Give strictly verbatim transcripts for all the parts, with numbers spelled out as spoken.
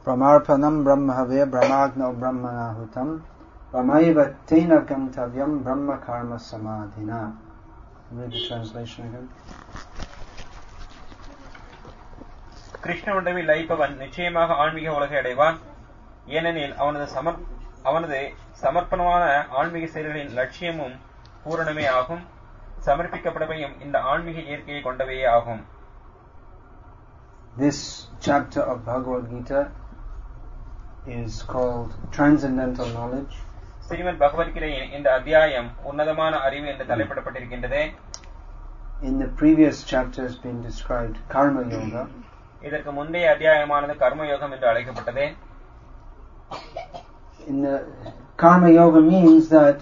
Pramarpanam brahmahave brahmagno brahmanahutam Brahmaiva tena gantavyam brahma karma samadhina. Read the translation again. Krishna உண்டவில் லயிப்பவன் நிச்சயமாக ஆன்மீக உலகை அடைவான். ஏனெனில் அவனது சமர் அவனது சமர்ப்பணமான ஆன்மீக செயல்களின் லட்சியமும் பூரணமே ஆகும். சமர்ப்பிக்கப்படவையும் இந்த ஆன்மீக இயற்கையை கொண்டவையே ஆகும். This chapter of Bhagavad Gita is called Transcendental Knowledge. Srimad பகவத்கீதையின் இந்த அத்தியாயம் உன்னதமான அறிவு என்று தலைப்பிடப்பட்டிருக்கின்றது. In the previous chapter has been described Karma Yoga. இதற்கு முந்தைய அத்தியாயமானது கர்ம யோகம் என்று அழைக்கப்பட்டது. In the Karma Yoga means that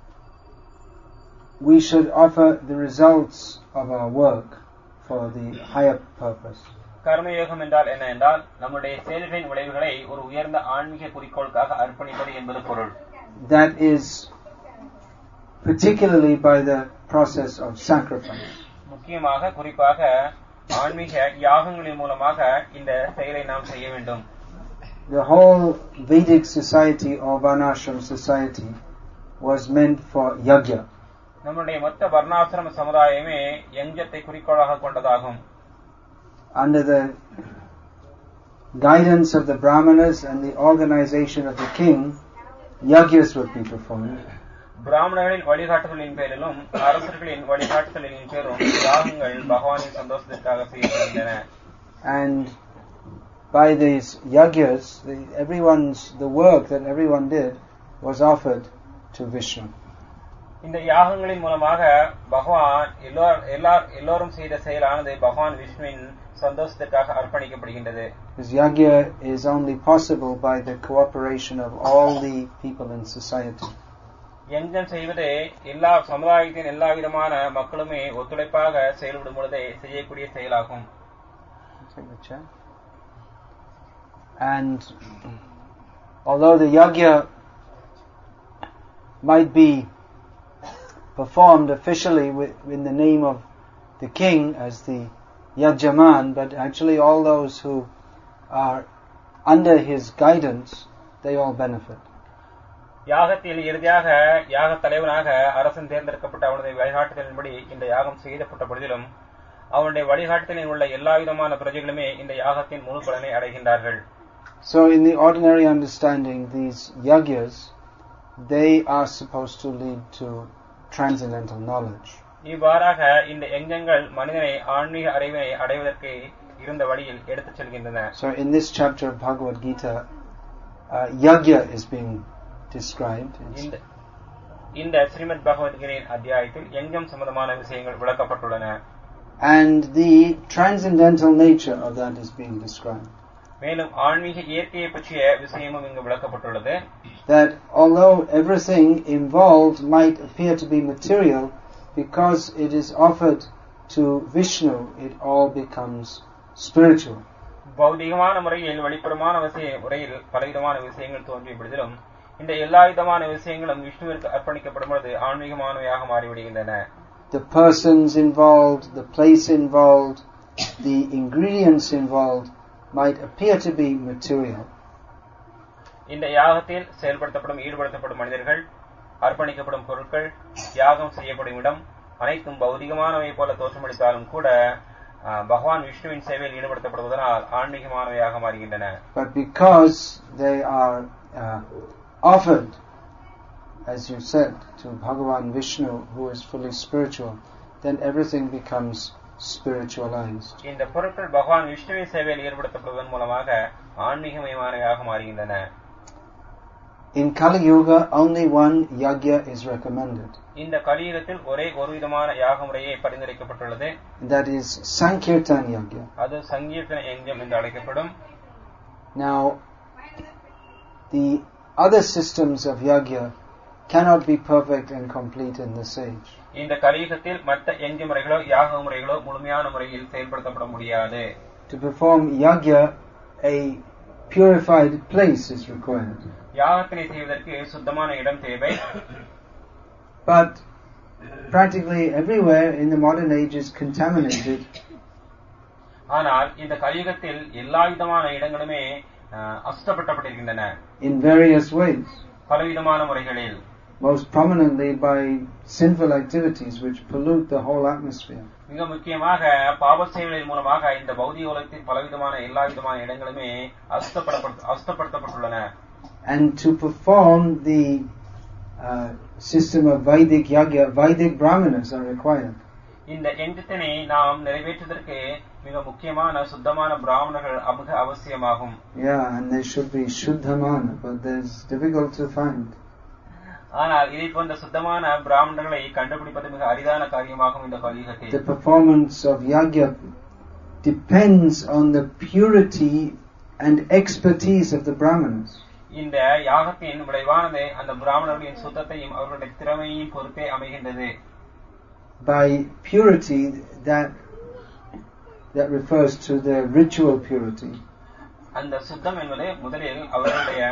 we should offer the results of our work for the higher purpose. கர்ம யோகம் என்றால் என்ன என்றால் நம்முடைய செயல்களின் விளைவுகளை ஒரு உயர்ந்த ஆன்மீக குறிக்கோளுக்காக அர்ப்பணிப்பது என்பது பொருள். That is particularly by the process of sacrifice. முக்கியமாக குறிப்பாக ஆன்மீக யாகங்களின் மூலமாக இந்த செயலை நாம் செய்ய வேண்டும். The whole Vedic society or Varnashram society was meant for yajna. நம்முடைய மொத்த வர்ணாசிரம சமுதாயமே யஜ்ஞத்தை குறிக்கோளாக கொண்டதாகும். Under the guidance of the Brahmanas and the organization of the king, yajnas would be performed. பிராமணர்களின் வழிகாட்டுதலின் பேரிலும் அரசர்களின் வழிகாட்டுதலின் பேரும் யாகங்கள் பகவானின் சந்தோஷத்திற்காக செய்யப்படுகின்றன. And by these yajnas, the, everyone's the work that everyone did was offered to Vishnu. இந்த யாகங்களின் மூலமாக பகவான் எல்லார் எல்லோரும் செய்த செயலானது பகவான் விஷ்ணுவின் சந்தோஷத்திற்காக அர்ப்பணிக்கப்படுகின்றது. This yajna is only possible by the cooperation of all the people in society. யஜ்ஞம் செய்வது எல்லா சமுதாயத்தின் எல்லா விதமான மக்களுமே ஒத்துழைப்பாக செயல்படும் பொழுதே செய்யக்கூடிய செயலாகும். And although the yajna might be performed officially with, in the name of the king as the Yajyaman, but actually all those who are under his guidance, they all benefit. யாகத்தில் இறுதியாக யாக தலைவனாக அரசன் தேர்ந்தெடுக்கப்பட்ட அவனுடைய வழிகாட்டுதலின்படி இந்த யாகம் செய்யப்பட்ட பொழுதிலும் அவனுடைய வழிகாட்டுதலில் உள்ள எல்லா விதமான பிரஜைகளுமே இந்த யாகத்தின் முழு பலனை அடைகின்றார்கள். So in the ordinary understanding, these yajnas, they are supposed to lead to transcendental knowledge. இவ்வாறாக இந்த யஜ்ஞங்கள் மனிதனை ஆன்மீக அறிவை அடைவதற்கு இருந்த வழியில் எடுத்துச் செல்கின்றன. So in this chapter of Bhagavad Gita, uh, yajna is being described. இந்த இந்த ஸ்ரீமத் பகவத்கீதையின் அத்தியாயத்தில் யஜ்ஞம் சம்பந்தமான விஷயங்கள் விளக்கப்பட்டுள்ளன. And the transcendental nature of that is being described. மேலும் ஆன்மீக இயற்கையை பற்றிய விஷயமும் இங்கு விளக்கப்பட்டுள்ளது. That although everything involved might appear to be material, because it is offered to Vishnu, it all becomes spiritual. பௌதிகமான முறையில் வெளிப்புறமான முறையில் பலவிதமான விஷயங்கள் தோன்றிய பொழுதிலும் இந்த எல்லா விதமான விஷயங்களும் விஷ்ணுவிற்கு அர்ப்பணிக்கப்படும் பொழுது ஆன்மீகமானவையாக மாறிவிடுகின்றன. The persons involved, the place involved, the ingredients involved might appear to be material. இந்த யாகத்தில் செயல்படுத்தப்படும் ஈடுபடுத்தப்படும் மனிதர்கள், அர்ப்பணிக்கப்படும் பொருட்கள், யாகம் செய்யப்படும் இடம் அனைத்தும் பௌதிகமானவை போல தோற்றமளித்தாலும் கூட பகவான் விஷ்ணுவின் சேவையில் ஈடுபடுத்தப்படுவதனால் ஆன்மீகமானவையாக மாறுகின்றன. But because they are uh, offered, as you said, to Bhagavan Vishnu, who is fully spiritual, then everything becomes spiritualized. இந்த பொருட்கள் பகவான் விஷ்ணுவின் சேவையில் ஈடுபடுத்தப்படுவதன் மூலமாக ஆன்மீகமயமானவையாக மாறுகின்றன. In Kali Yuga, only one yajna is recommended. இந்த கலியுகத்தில் ஒரே ஒரு விதமான யாக முறையே பரிந்துரைக்கப்பட்டுள்ளது. That is Sankirtan yajna. அது சங்கீர்த்தன யஜ்ஞம் என்று அழைக்கப்படும். Now, the other systems of yajna cannot be perfect and complete in this age. இந்த கலியுகத்தில் மற்ற யஜ்ஞ முறைகளோ யாக முறைகளோ முழுமையான முறையில் செயல்படுத்தப்பட முடியாது. To perform yajna, a purified place is required. யாகத்தினை செய்வதற்கு சுத்தமான இடம் தேவை. But practically everywhere in the modern age is contaminated. ஆனால் இந்த கலியுகத்தில் எல்லா விதமான இடங்களுமே அசுத்தப்படுத்தப்பட்டிருக்கின்றன in various ways. பலவிதமான முறைகளில். Most prominently by sinful activities which pollute the whole atmosphere. மிக முக்கியமாக பாவ செயல்களின் மூலமாக இந்த பௌதிக உலகத்தின் பலவிதமான எல்லா விதமான இடங்களுமே அசுத்தப்படுத்தப்பட்டுள்ளன. And to perform the uh, system of Vedic Yagya, Vedic Brahmanas are required. இந்த யஜ்ஞத்தினை நாம் நிறைவேற்றுவதற்கு மிக முக்கியமான சுத்தமான பிராமணர்கள் மிக அவசியமாகும். Yeah, and they should be Shuddhamana, but it's difficult to find. ஆனால் இதை போன்ற சுத்தமான பிராமணர்களை கண்டுபிடிப்பது மிக அரிதான காரியமாகும் இந்த கலியுகத்தில். The performance of Yagya depends on the purity and expertise of the Brahmanas. இந்த யாகத்தின் விளைவானது அந்த பிராமணர்களின் சுத்தத்தையும் அவர்களுடைய திறமையையும் பொறுத்தே அமைகின்றது. By purity, that that refers to their ritual purity. அந்த சுத்தம் என்பது முதலில் அவர்களுடைய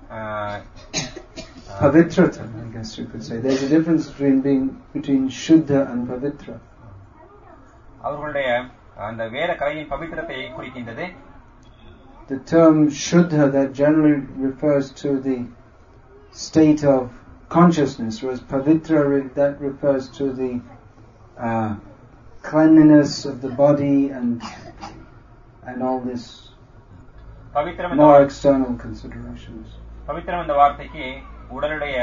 Pavitrata, I guess you could say. There's a difference between being between Shuddha and Pavitra. அவர்களுடைய அந்த வேத கலையின் பவித்திரத்தை குறிக்கின்றது. The term Shuddha that generally refers to the state of consciousness, whereas Pavitra that refers to the uh, cleanliness of the body and and all this more external considerations. பவித்திரம் என்ற வார்த்தைக்கு உடலுடைய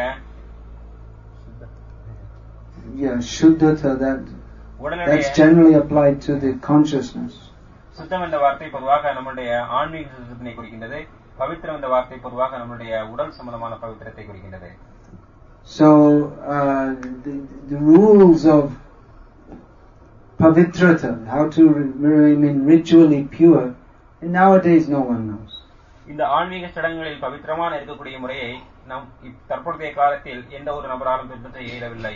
yeah shuddhata that that's generally applied to the consciousness. சுத்தம் என்ற வார்த்தை பொதுவாக நம்முடைய ஆன்மீக சுத்தத்தை குறிக்கின்றது. பவித்திரம் என்ற வார்த்தை பொதுவாக நம்முடைய உடல் சம்பந்தமான பவித்திரத்தை குறிக்கின்றது. So uh, the, the rules of pavitrata, how to remain ritually pure, nowadays no one knows. இந்த ஆன்மீக சடங்குகளில் பவித்திரமான இருக்கக்கூடிய முறையை நாம் தற்போதைய காலத்தில் எந்த ஒரு நபராலும் பின்பற்ற இயலவில்லை.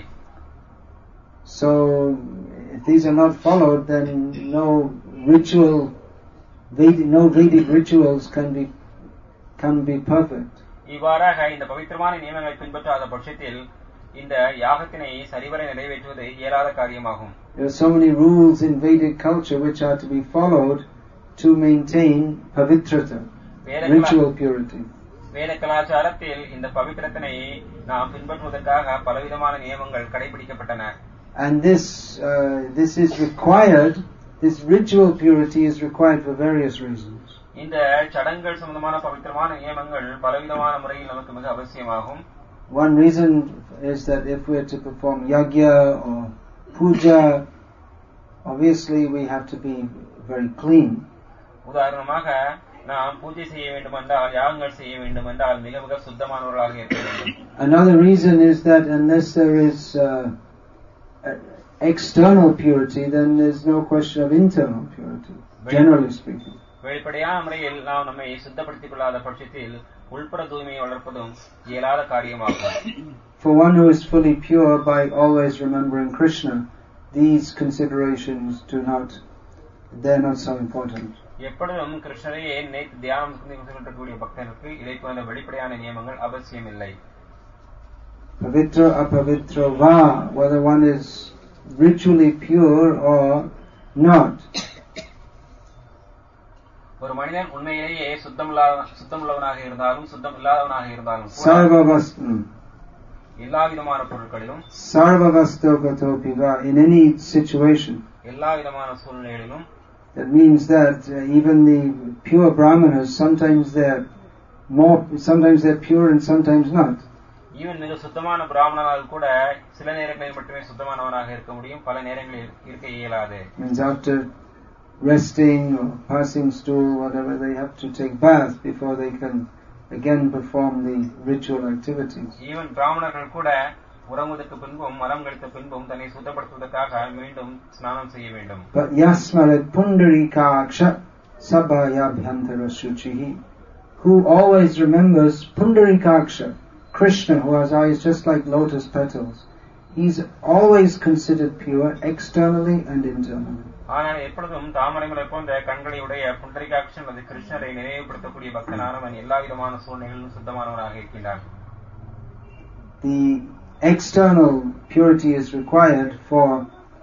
So if these are not followed, then no ritual, Vedic, no Vedic rituals can be can be perfect. இவ்வாறாக இந்த பவித்திரமான நியமங்களை பின்பற்றாத பட்சத்தில் இந்த யாகத்தினை சரிவர நிறைவேற்றுவது இயலாத காரியமாகும். There are so many rules in Vedic culture which are to be followed to maintain pavitrata, ritual purity. வேத கலாச்சாரத்தில் இந்த பவித்திரத்தினை நாம் பின்பற்றுவதற்காக பலவிதமான நியமங்கள் கடைபிடிக்கப்பட்டன. And this uh, this is required, this ritual purity is required for various reasons. இந்த சடங்குகள் சம்பந்தமான பவித்திரமான நியமங்கள் பலவிதமான முறையில் நமக்கு மிக அவசியமாகும். One reason is that if we are to perform yagya or puja, obviously we have to be very clean. உதாரணமாக நாம் பூஜை செய்ய வேண்டும் என்றால் யாகங்கள் செய்ய வேண்டும் என்றால் மிக மிக சுத்தமானவர்களாக இருக்க வேண்டும். Another reason is that unless there is uh, external purity, then there's no question of internal purity, generally speaking. வெளிப்படையான முறையில் நாம் நம்மை சுத்தப்படுத்திக் கொள்ளாத பட்சத்தில் உள்புற தூய்மையை வளர்ப்பதும் இயலாத காரியமாகும். For one who is fully pure, by always remembering Krishna, these considerations do not, they're not so important. எப்பொழுதும் கிருஷ்ணரையே நினைத்து தியானம் செய்யக்கூடிய பக்தனுக்கு இதை போன்ற வெளிப்படையான நியமங்கள் அவசியம் இல்லை. Pavitra apavitra va, whether one is ritually pure or not. ஒரு மனிதன் உண்மையிலேயே சுத்தமுள்ளவனாக இருந்தாலும் சுத்தம் இல்லாதவனாக இருந்தாலும் sarvavastam, எல்லா விதமான பொருட்களிலும் sarvavastokatopiva, in any situation, எல்லா விதமான சூழ்நிலைகளிலும். That means that uh, even the pure brahmanas, sometimes they're more, sometimes they're pure and sometimes not. Even மிக சுத்தமான பிராமணர்கள் கூட சில நேரங்களில் மட்டுமே சுத்தமானவனாக இருக்க முடியும், பல நேரங்களில் இருக்க இயலாது. Means after resting or passing stool, whatever, they have to take bath before they can again perform the ritual activities. Even பிராமணர்கள் கூட உறங்குவதற்கு பின்பும் மரம் கழித்த பின்பும் தன்னை சுத்தப்படுத்துவதற்காக மீண்டும் ஸ்நானம் செய்ய வேண்டும். But yasmarat pundarikaksha sabhayabhyantara shuchihi, who always remembers pundarikaksha, Krishna, who has eyes just like lotus petals, he's always considered pure externally and internally. ஆனால் எப்பொழுதும் தாமரைமலை போன்ற கண்களை உடைய புண்டரிகாட்சன் அது கிருஷ்ணரை நினைவுபடுத்தக்கூடிய பக்தனானவன் எல்லா விதமான சூழ்நிலைகளிலும் சுத்தமானவனாக இருக்கின்றான். The external purity is required for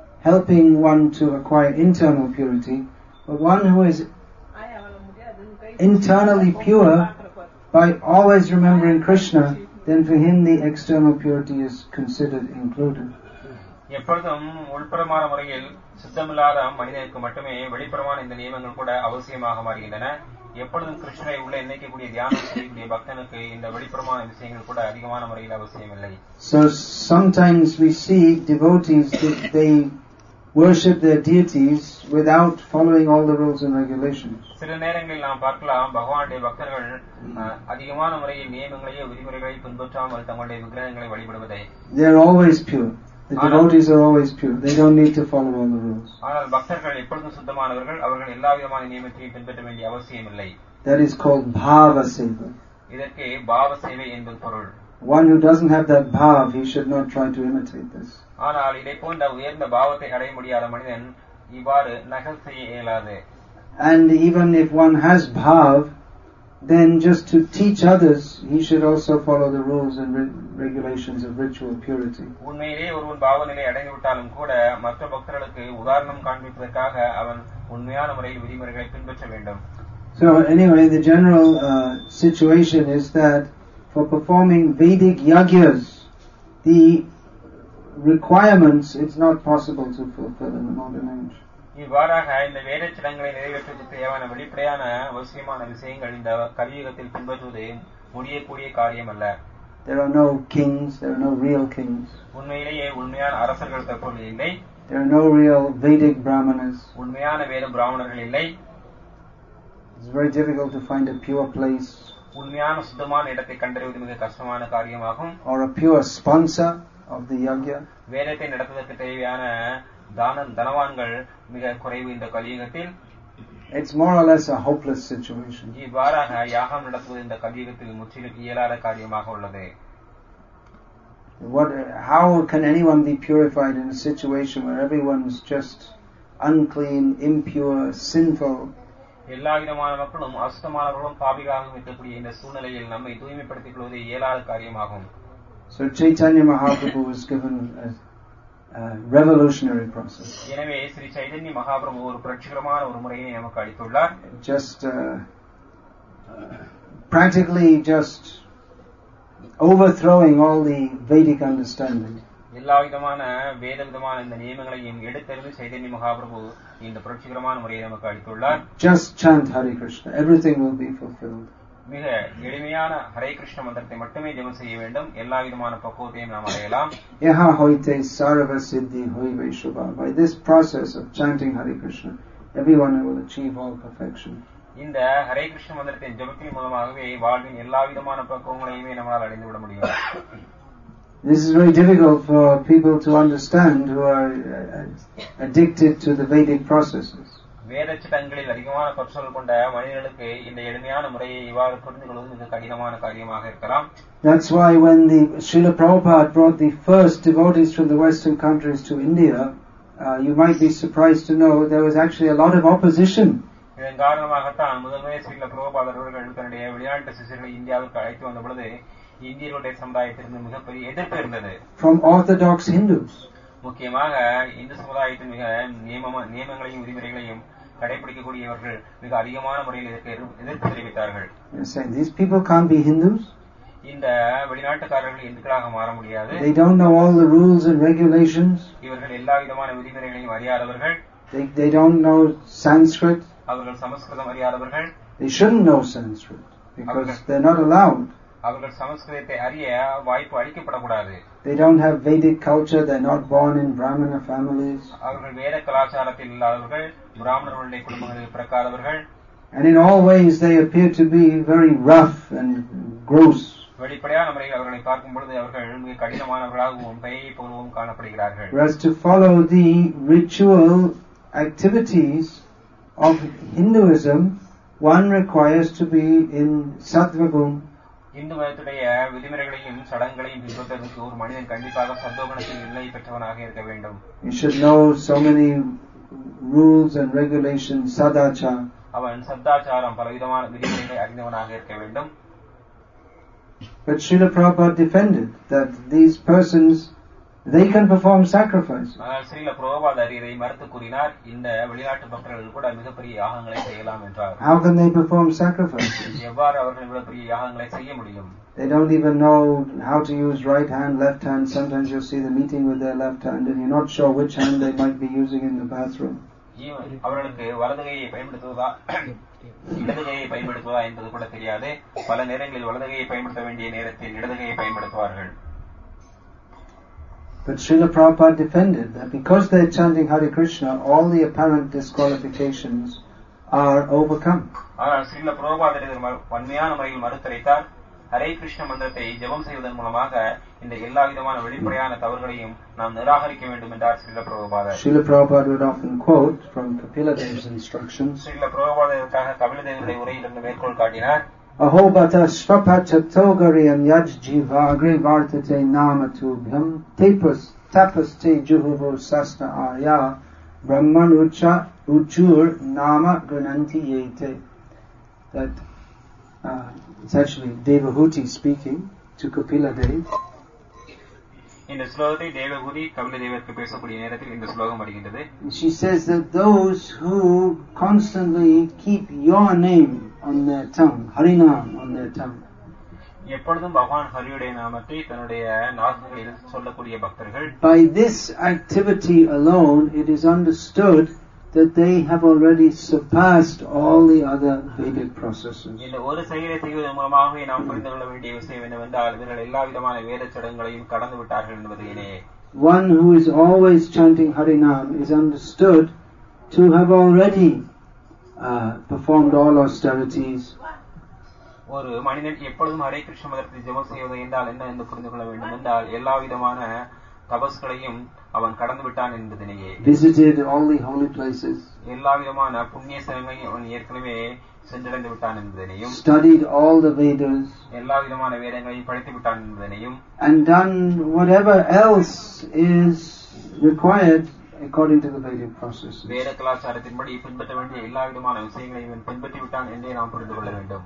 helping one to acquire internal purity, but one who is internally pure by always remembering Krishna, then for him the external purity is considered included. எப்பொழுதும் உள்புறமான முறையில் சுத்தமில்லாத மனிதனுக்கு மட்டுமே வெளிப்புறமான இந்த நியமங்கள் கூட அவசியமாக மாறுகின்றன. எப்பொழுதும் கிருஷ்ணரை உள்ள எண்ணிக்கக்கூடிய தியானம் செய்யக்கூடிய பக்தனுக்கு இந்த வெளிப்புறமான விஷயங்கள் கூட அதிகமான முறையில் அவசியம் இல்லை. So sometimes we see devotees that they worship their deities without following all the rules and regulations. சில நேரங்களில் நாம் பார்க்கலாம் பகவானுடைய பக்தர்கள் அதிகமான முறையில் நியமங்களையோ விதிமுறைகளை பின்பற்றாமல் தங்களுடைய விக்கிரகங்களை வழிபடுவதை. They are always pure. The devotees are always pure. They don't need to follow all the rules. ஆனால் பக்தர்கள் எப்பொழுதும் சுத்தமானவர்கள். அவர்கள் எல்லா விதமான நியமத்தையும் பின்பற்ற வேண்டிய அவசியம் இல்லை. That is called bhava seva. இதற்கு பாவ சேவை என்பது பொருள். One who doesn't have that bhav, he should not try to imitate this. ஆனால் இதை போன்ற உயர்ந்த பாவத்தை அடைய முடியாத மனிதன் இவ்வாறு நகல் செய்ய இயலாது. And even if one has bhav, then just to teach others, he should also follow the rules and re- regulations of ritual purity. உண்மையிலே ஒருவன் பாவ நிலை அடைந்து விட்டாலும் கூட மற்ற பக்தர்களுக்கு உதாரணம் காண்பிப்பதற்காக அவன் உண்மையான முறையில் விதிமுறைகளை பின்பற்ற வேண்டும். So anyway, the general uh, situation is that for performing Vedic yagyas, the requirements it's not possible to fulfill in the modern age. இவ்வாறாக இந்த வேத சடங்குகளை நிறைவேற்றுவதற்கு தேவையான வெளிப்படையான அவசியமான விஷயங்கள் இந்த கலியுகத்தில் பின்பற்றுவது முடியக்கூடிய காரியம் அல்ல. There are no kings, there are no real kings. உண்மையிலேயே உண்மையான அரசர்கள் தற்போது இல்லை. There are no real Vedic brahmanas. உண்மையான வேத பிராமணர்கள் இல்லை. It's very difficult to find a pure place. உண்மையான சுத்தமான இடத்தை கண்டறிவது மிக கஷ்டமான காரியமாகும். Or a pure sponsor of the yagya. வேதத்தை நடத்துவதற்கு தேவையான தான தனவான்கள் மிக குறைவு இந்த கலியுகத்தில். It's more or less a hopeless situation. இவ்வாறாக யாகம் நடத்துவது இந்த கலியுகத்தில் முற்றிலும் இயலாத காரியமாக உள்ளது. What? How can anyone be purified in a situation where everyone's just unclean, impure, sinful? எல்லா விதமான மக்களும் அசுத்தமானவர்களும் பாபிகளாகவும் இருக்கக்கூடிய இந்த சூழ்நிலையில் நம்மை தூய்மைப்படுத்திக் கொள்வது இயலாத காரியமாகும். So Chaitanya Mahaprabhu was given a, a revolutionary process. எனவே ஸ்ரீ சைதன்ய மகாபிரபு ஒரு புரட்சிகரமான ஒரு முறையை நமக்கு அளித்துள்ளார். Just uh, practically just overthrowing all the Vedic understanding. எல்லா விதமான வேத விதமான இந்த நியமங்களையும் எடுத்தெறிந்து சைதன்ய மகாபிரபு இந்த புரட்சிகரமான முறையை நமக்கு அளித்துள்ளார். Just chant Hare Krishna, everything will be fulfilled. மிக எளிமையான ஹரே கிருஷ்ண மந்திரத்தை மட்டுமே ஜெபம் செய்ய வேண்டும். எல்லா விதமான பக்குவத்தையும் நாம் அடையலாம். Yaha hoite sarva siddhi hoive shubha. By this process of chanting Hare Krishna, everyone will achieve all perfection. இந்த ஹரே கிருஷ்ண மந்திரத்தின் ஜெபத்தின் மூலமாகவே வாழ்வின் எல்லா விதமான பக்குவங்களையுமே நம்மால் அடைந்து விட முடியும். This is very difficult for people to understand who are addicted to the Vedic processes. வேத சட்டங்களில் அதிகமான பற்றுதல் கொண்ட மனிதர்களுக்கு இந்த எளிமையான முறையை இவ்வாறு புரிந்து கொள்வது மிக கடினமான காரியமாக இருக்கலாம். That's why when the Srila Prabhupada brought the first devotees from the Western countries to India, uh, you might be surprised to know there was actually a lot of opposition. இதன் காரணமாகத்தான் முதன்முறை ஸ்ரீல பிரபுபாதர் அவர்கள் தன்னுடைய வெளிநாட்டு சிஷ்யர்களை இந்தியாவுக்கு அழைத்து வந்த பொழுது இந்தியர்களுடைய சமுதாயத்திலிருந்து மிகப்பெரிய எதிர்ப்பு இருந்தது. From Orthodox Hindus. முக்கியமாக இந்து சமுதாயத்தின் மிக நியம நியமங்களையும் விதிமுறைகளையும் கடைபிடிக்கக்கூடியவர்கள் மிக அதிகமான முறையில் இதற்கு எதிர்ப்பு தெரிவித்தார்கள். These people can't be Hindus. இந்த வெளிநாட்டுக்காரர்கள் இந்துக்களாக மாற முடியாது. They don't know all the rules and regulations. இவர்கள் எல்லா விதமான விதிமுறைகளையும் அறியாதவர்கள். They they don't know Sanskrit. அவர்கள் சமஸ்கிருதம் அறியாதவர்கள். They shouldn't know Sanskrit because they're not allowed. அவர்கள் சமஸ்கிருதத்தை அறிய வாய்ப்பு அளிக்கப்படக்கூடாது. They don't have Vedic culture. They're not born in Brahmana families. அவர்கள் வேத கலாச்சாரத்தில் இல்லாதவர்கள், பிராமணர்களுடைய குடும்பங்களில் பிறக்காதவர்கள். And in all ways they appear to be very rough and gross. வெளிப்படையான முறையில் அவர்களை பார்க்கும் பொழுது அவர்கள் மிக கடினமானவர்களாகவும் பெயரை போலவும் காணப்படுகிறார்கள். Whereas to follow the ritual activities of Hinduism, one requires to be in Sattva-gun. Hindu மதத்துடைய விதிமுறைகளையும் சடங்குகளையும் பின்பற்றுவதற்கு ஒரு மனிதன் கண்டிப்பாக சத்துவகுணத்தில் நிலை பெற்றவனாக இருக்க வேண்டும். You should know so many rules and regulations, sadachar. அவன் சத்தாச்சாரம் பலவிதமான விதிமுறைகளை அறிந்தவனாக இருக்க வேண்டும். But Srila Prabhupada defended that these persons, They can perform sacrifices. ஆனால் ஸ்ரீல பிரபுபாதர் இதை மறுத்து கூறினார், இந்த வெளிநாட்டு பக்தர்கள் கூட மிகப்பெரிய யாகங்களை செய்யலாம் என்றார். How can they perform sacrifices? எவ்வாறு அவர்கள் இவ்வளவு பெரிய யாகங்களை செய்ய முடியும்? They don't even know how to use right hand, left hand. Sometimes you'll see them eating with their left hand and you're not sure which hand they might be using in the bathroom. அவர்களுக்கு வலதுகையை பயன்படுத்துவதா இடதுகையை பயன்படுத்துவதா என்பது கூட தெரியாது. பல நேரங்களில் வலதுகையை பயன்படுத்த வேண்டிய நேரத்தில் இடதுகையை பயன்படுத்துவார்கள். But Srila Prabhupada defended that because they're chanting Hare Krishna, all the apparent disqualifications are overcome. ஆனால் ஸ்ரீல பிரபுபாதர் வன்மையான முறையில் மறுத்தரைத்தார். ஹரே கிருஷ்ண மந்திரத்தை ஜெபம் செய்வதன் மூலமாக இந்த எல்லா விதமான வெளிப்படையான தவறுகளையும் நாம் நிராகரிக்க வேண்டும் என்றார் ஸ்ரீல பிரபுபாதர். Srila Prabhupada would often quote from Kapila Dev's instructions. Srila பிரபுபாதருக்காக Kapila தேவருடைய உரையிலிருந்து மேற்கோள் காட்டினார். Ahobata svapachatogariam yaj jiva agre vartate namatubhyam tapas tapas te juhuvo sasta arya brahmanucha uchur nama gunanti yete. That uh, it's actually Devahuti speaking to Kapila Dev. இந்த ஸ்லோகத்தை தேவபூதி கபில தேவருக்கு பேசக்கூடிய நேரத்தில் இந்த ஸ்லோகம் வருகின்றது. She says that those who constantly keep your name on their tongue, Harinam on their tongue, எப்பொழுதும் பகவான் ஹரியுடைய நாமத்தை தன்னுடைய நாக்குகளில் சொல்லக்கூடிய பக்தர்கள், by this activity alone it is understood that they have already surpassed all the other Vedic processes. இந்த ஒரு செயலை செய்வதன் மூலமாக நாம் புரிந்து கொள்ள வேண்டிய விஷயம் என்னவென்றால் இவர்கள் எல்லா விதமான வேத சடங்குகளையும் கடந்து விட்டார்கள் என்பதே. One who is always chanting Harinam is understood to have already uh, performed all austerities. ஒரு மனிதன் எப்பொழுதும் ஹரே கிருஷ்ண மந்திரத்தை ஜெபம் செய்வது என்றால் என்ன என்று புரிந்து கொள்ள வேண்டும் என்றால் எல்லா விதமான தபஸ்களையும் அவன் கடந்து விட்டான் என்பதனையே. Visited all the holy places. எல்லா விதமான புண்ணிய ஸ்தலங்களையும் அவன் ஏற்கனவே சென்றடைந்து விட்டான் என்பதனையும். Studied all the Vedas. எல்லா விதமான வேதங்களையும் படித்து விட்டான் என்பதனையும். And done whatever else is required according to the Vedic process. வேத கலாச்சாரத்தின்படி பின்பற்ற வேண்டிய எல்லா விதமான விஷயங்களையும் பின்பற்றி விட்டான் என்றே நாம் புரிந்து கொள்ள வேண்டும்.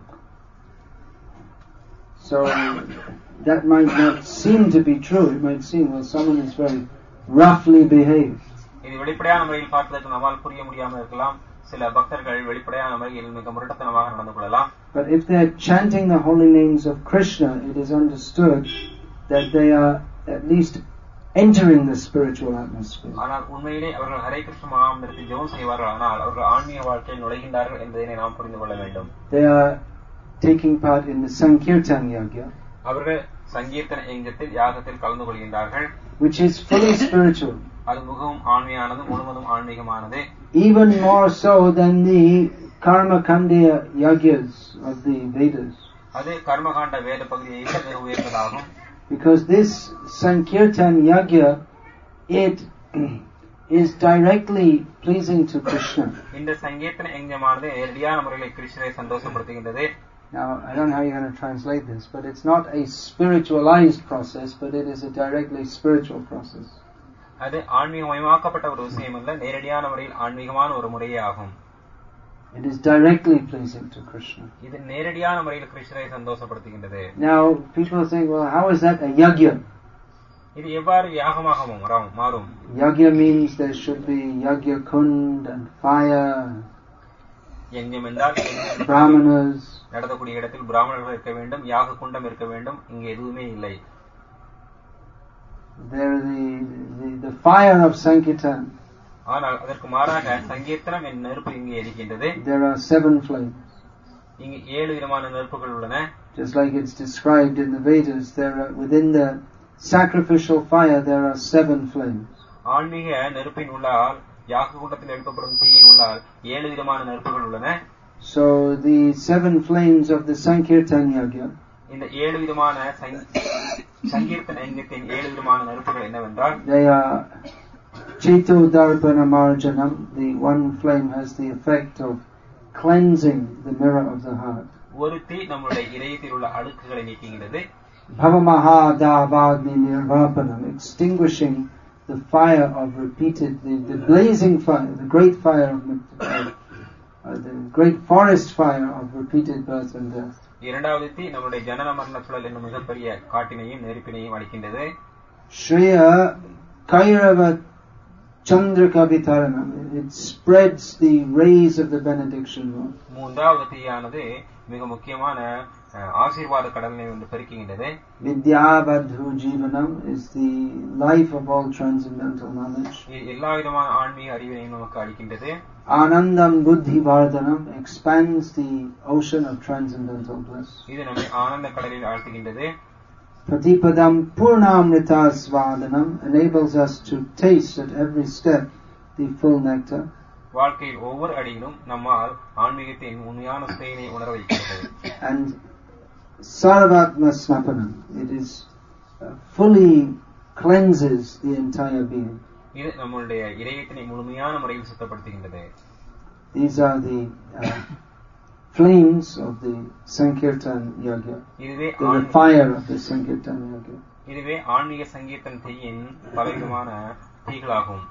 So that might not seem to be true. It might seem, well, someone is very roughly behaved. இது வெளிப்படையான முறையில் பார்ப்பதற்கு நம்மால் புரிய முடியாமல் இருக்கலாம். சில பக்தர்கள் வெளிப்படையான முறையில் மிக முரட்டத்தனமாக நடந்து கொள்ளலாம். But if they are chanting the holy names of Krishna, it is understood that they are at least entering the spiritual atmosphere. ஆனால் உண்மையிலே அவர்கள் ஹரே கிருஷ்ண மகாமந்திரத்தை ஜெபம் செய்வார்கள், ஆனால் அவர்கள் ஆன்மீக வாழ்க்கையில் நுழைகின்றார்கள் என்பதை நாம் புரிந்து கொள்ள வேண்டும். They are taking part in the Sankirtan Yagya, அவர்கள் சங்கீர்த்தன யஜ்ஞத்தில் யாகத்தில் கலந்து கொள்கின்றார்கள், which is fully spiritual. அது மிகவும் ஆன்மீகமானது, முழுவதும் ஆன்மீகமானது. Even more so than the Karma Kandiya Yagyas of the Vedas. அது கர்மகாண்ட வேத பகுதியை விட மிக உயர்ந்ததாகும். Because this Sankirtan Yagya, it is directly pleasing to Krishna. இந்த சங்கீர்த்தன யஜ்ஞமானது நேரடியான முறையில் கிருஷ்ணரை சந்தோஷப்படுத்துகின்றது. Now, I don't know how you're going to translate this, but it's not a spiritualized process, but it is a directly spiritual process. அது ஆன்மீகமயமாக்கப்பட்ட ஒரு விஷயம் அல்ல, நேரடியான முறையில் ஆன்மீகமான ஒரு முறையே ஆகும். It is directly pleasing to Krishna. இது நேரடியான முறையில் கிருஷ்ணரை சந்தோஷப்படுத்துகின்றது. Now, people think, well, how is that a yagya? இது எவ்வாறு யாகமாக மாறும்? Yagya means there should be yagya kund and fire. யஜ்ஞம் என்றால் brahmanas, நடத்தக்கூடிய இடத்தில் பிராமணர்கள் இருக்க வேண்டும், யாக குண்டம் இருக்க வேண்டும். இங்கே எதுவுமே இல்லை. There the, the the fire of Sankirtan. ஆனால் அதற்கு மாறாக சங்கீர்த்தனம் என்ற நெருப்பு இங்கே இருக்கின்றது. There are seven flames. இங்கே ஏழு விதமான நெருப்புகள் உள்ளன. Just like it's described in the Vedas, there are within the sacrificial fire there are seven flames. ஆன்மீக நெருப்பின் உள்ளால் யாக குண்டத்தில் எழுப்பப்படும் தீயின் உள்ளால் ஏழு விதமான நெருப்புகள் உள்ளன. So the seven flames of the Sankirtan Yagya, இந்த ஏழு விதமான சங்கீர்த்தன யஜ்ஞத்தின் ஏழு விதமான நெருப்புகள் என்னவென்றால், they are Cheto Darpana Marjanam. The one flame has the effect of cleansing the mirror of the heart. ஒரு தீ நம்முடைய இதயத்தில் உள்ள அழுக்குகளை நீக்குகிறது. Bhavamaha Davagni Nirvapanam, extinguishing the fire of repeated, the, the blazing fire, the great fire of uh, the great forest fire of repeated birth and death. இரண்டாவது தீ நம்முடைய ஜனன மரண சுழல் என்னும் மிகப்பெரிய காட்டினையும் நெருப்பினையும் அளிக்கின்றது. Shreya Kairava Chandrika Vitaranam. It spreads the rays of the benediction. மூன்றாவது தீயானது மிக முக்கியமான ஆசீர்வாத கடலை வந்து பெருக்குகின்றது. Vidyabadhu Jivanam is the life of all transcendental knowledge. எல்லா விதமான ஆன்மீக அறிவினையும் நமக்கு அளிக்கின்றது. Anandam Buddhi Vardhanam expands the ocean of transcendental bliss. இது நம்மை ஆனந்த கடலில் ஆழ்த்துகின்றது. Pratipadam Purnamrita Svadanam enables us to taste at every step the full nectar. வாழ்க்கையில் ஒவ்வொரு அடியிலும் நம்மால் ஆன்மீகத்தின் உண்மையான சுவையினை உணர வைக்கிறது. And Sarvatma Smapanam, it is uh, fully cleanses the entire being. இது நம்முடைய இதயத்தினை முழுமையான முறையில் சுத்தப்படுத்துகின்றது. These are the uh, flames of the Sankirtan Yagya. இதுவே the fire of the Sankirtan Yagya. இதுவே ஆன்மீக சங்கீர்த்தன தீயின் பலவிதமான தீகளாகும்.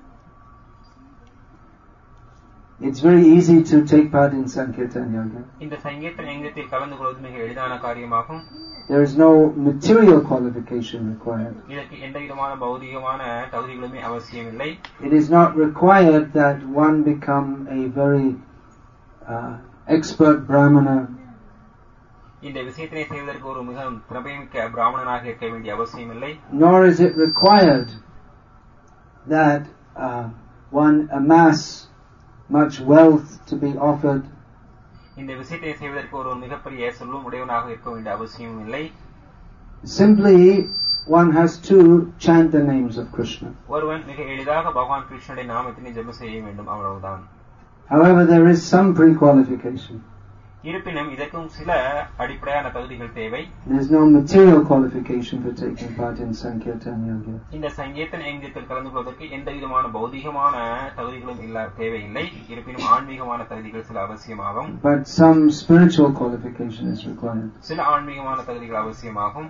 It's very easy to take part in Sankirtan Yagya. இந்த சங்கீர்த்தன யஜ்ஞத்தில் கலந்து கொள்வது மிக எளிதான காரியமாகும். There is no material qualification required. இதற்கு எந்த விதமான பௌதிகமான தகுதிகளுமே அவசியமில்லை. It is not required that one become a very uh, expert brahmana. இந்த விஷயத்தினை செய்வதற்கு ஒரு மிக திறமைமிக்க பிராமணனாக இருக்க வேண்டிய அவசியமில்லை. Nor is it required that uh, one amass much wealth to be offered. இந்த விஷயத்தை செய்வதற்கு ஒரு மிகப்பெரிய செல்வம் உடையவனாக இருக்க வேண்டிய அவசியம் இல்லை. Simply one has to chant the names of Krishna. ஒருவன் மிக எளிதாக பகவான் கிருஷ்ணனுடைய நாமத்தினை ஜெபம் செய்ய வேண்டும், அவ்வளவுதான். However, there is some pre-qualification. இருப்பினும் இதற்கும் சில அடிப்படையான தகுதிகள் தேவை. There is no material qualification for taking part in Sankirtan Yagya. இந்த சங்கீர்த்தன யஜ்ஞத்தில் கலந்து கொள்வதற்கு எந்த விதமான பௌதிகமான தகுதிகளும் இல்ல தேவையில்லை. இருப்பினும் ஆன்மீகமான தகுதிகள் சில அவசியமாகும். But some spiritual qualification is required. சில ஆன்மீகமான தகுதிகள் அவசியமாகும்.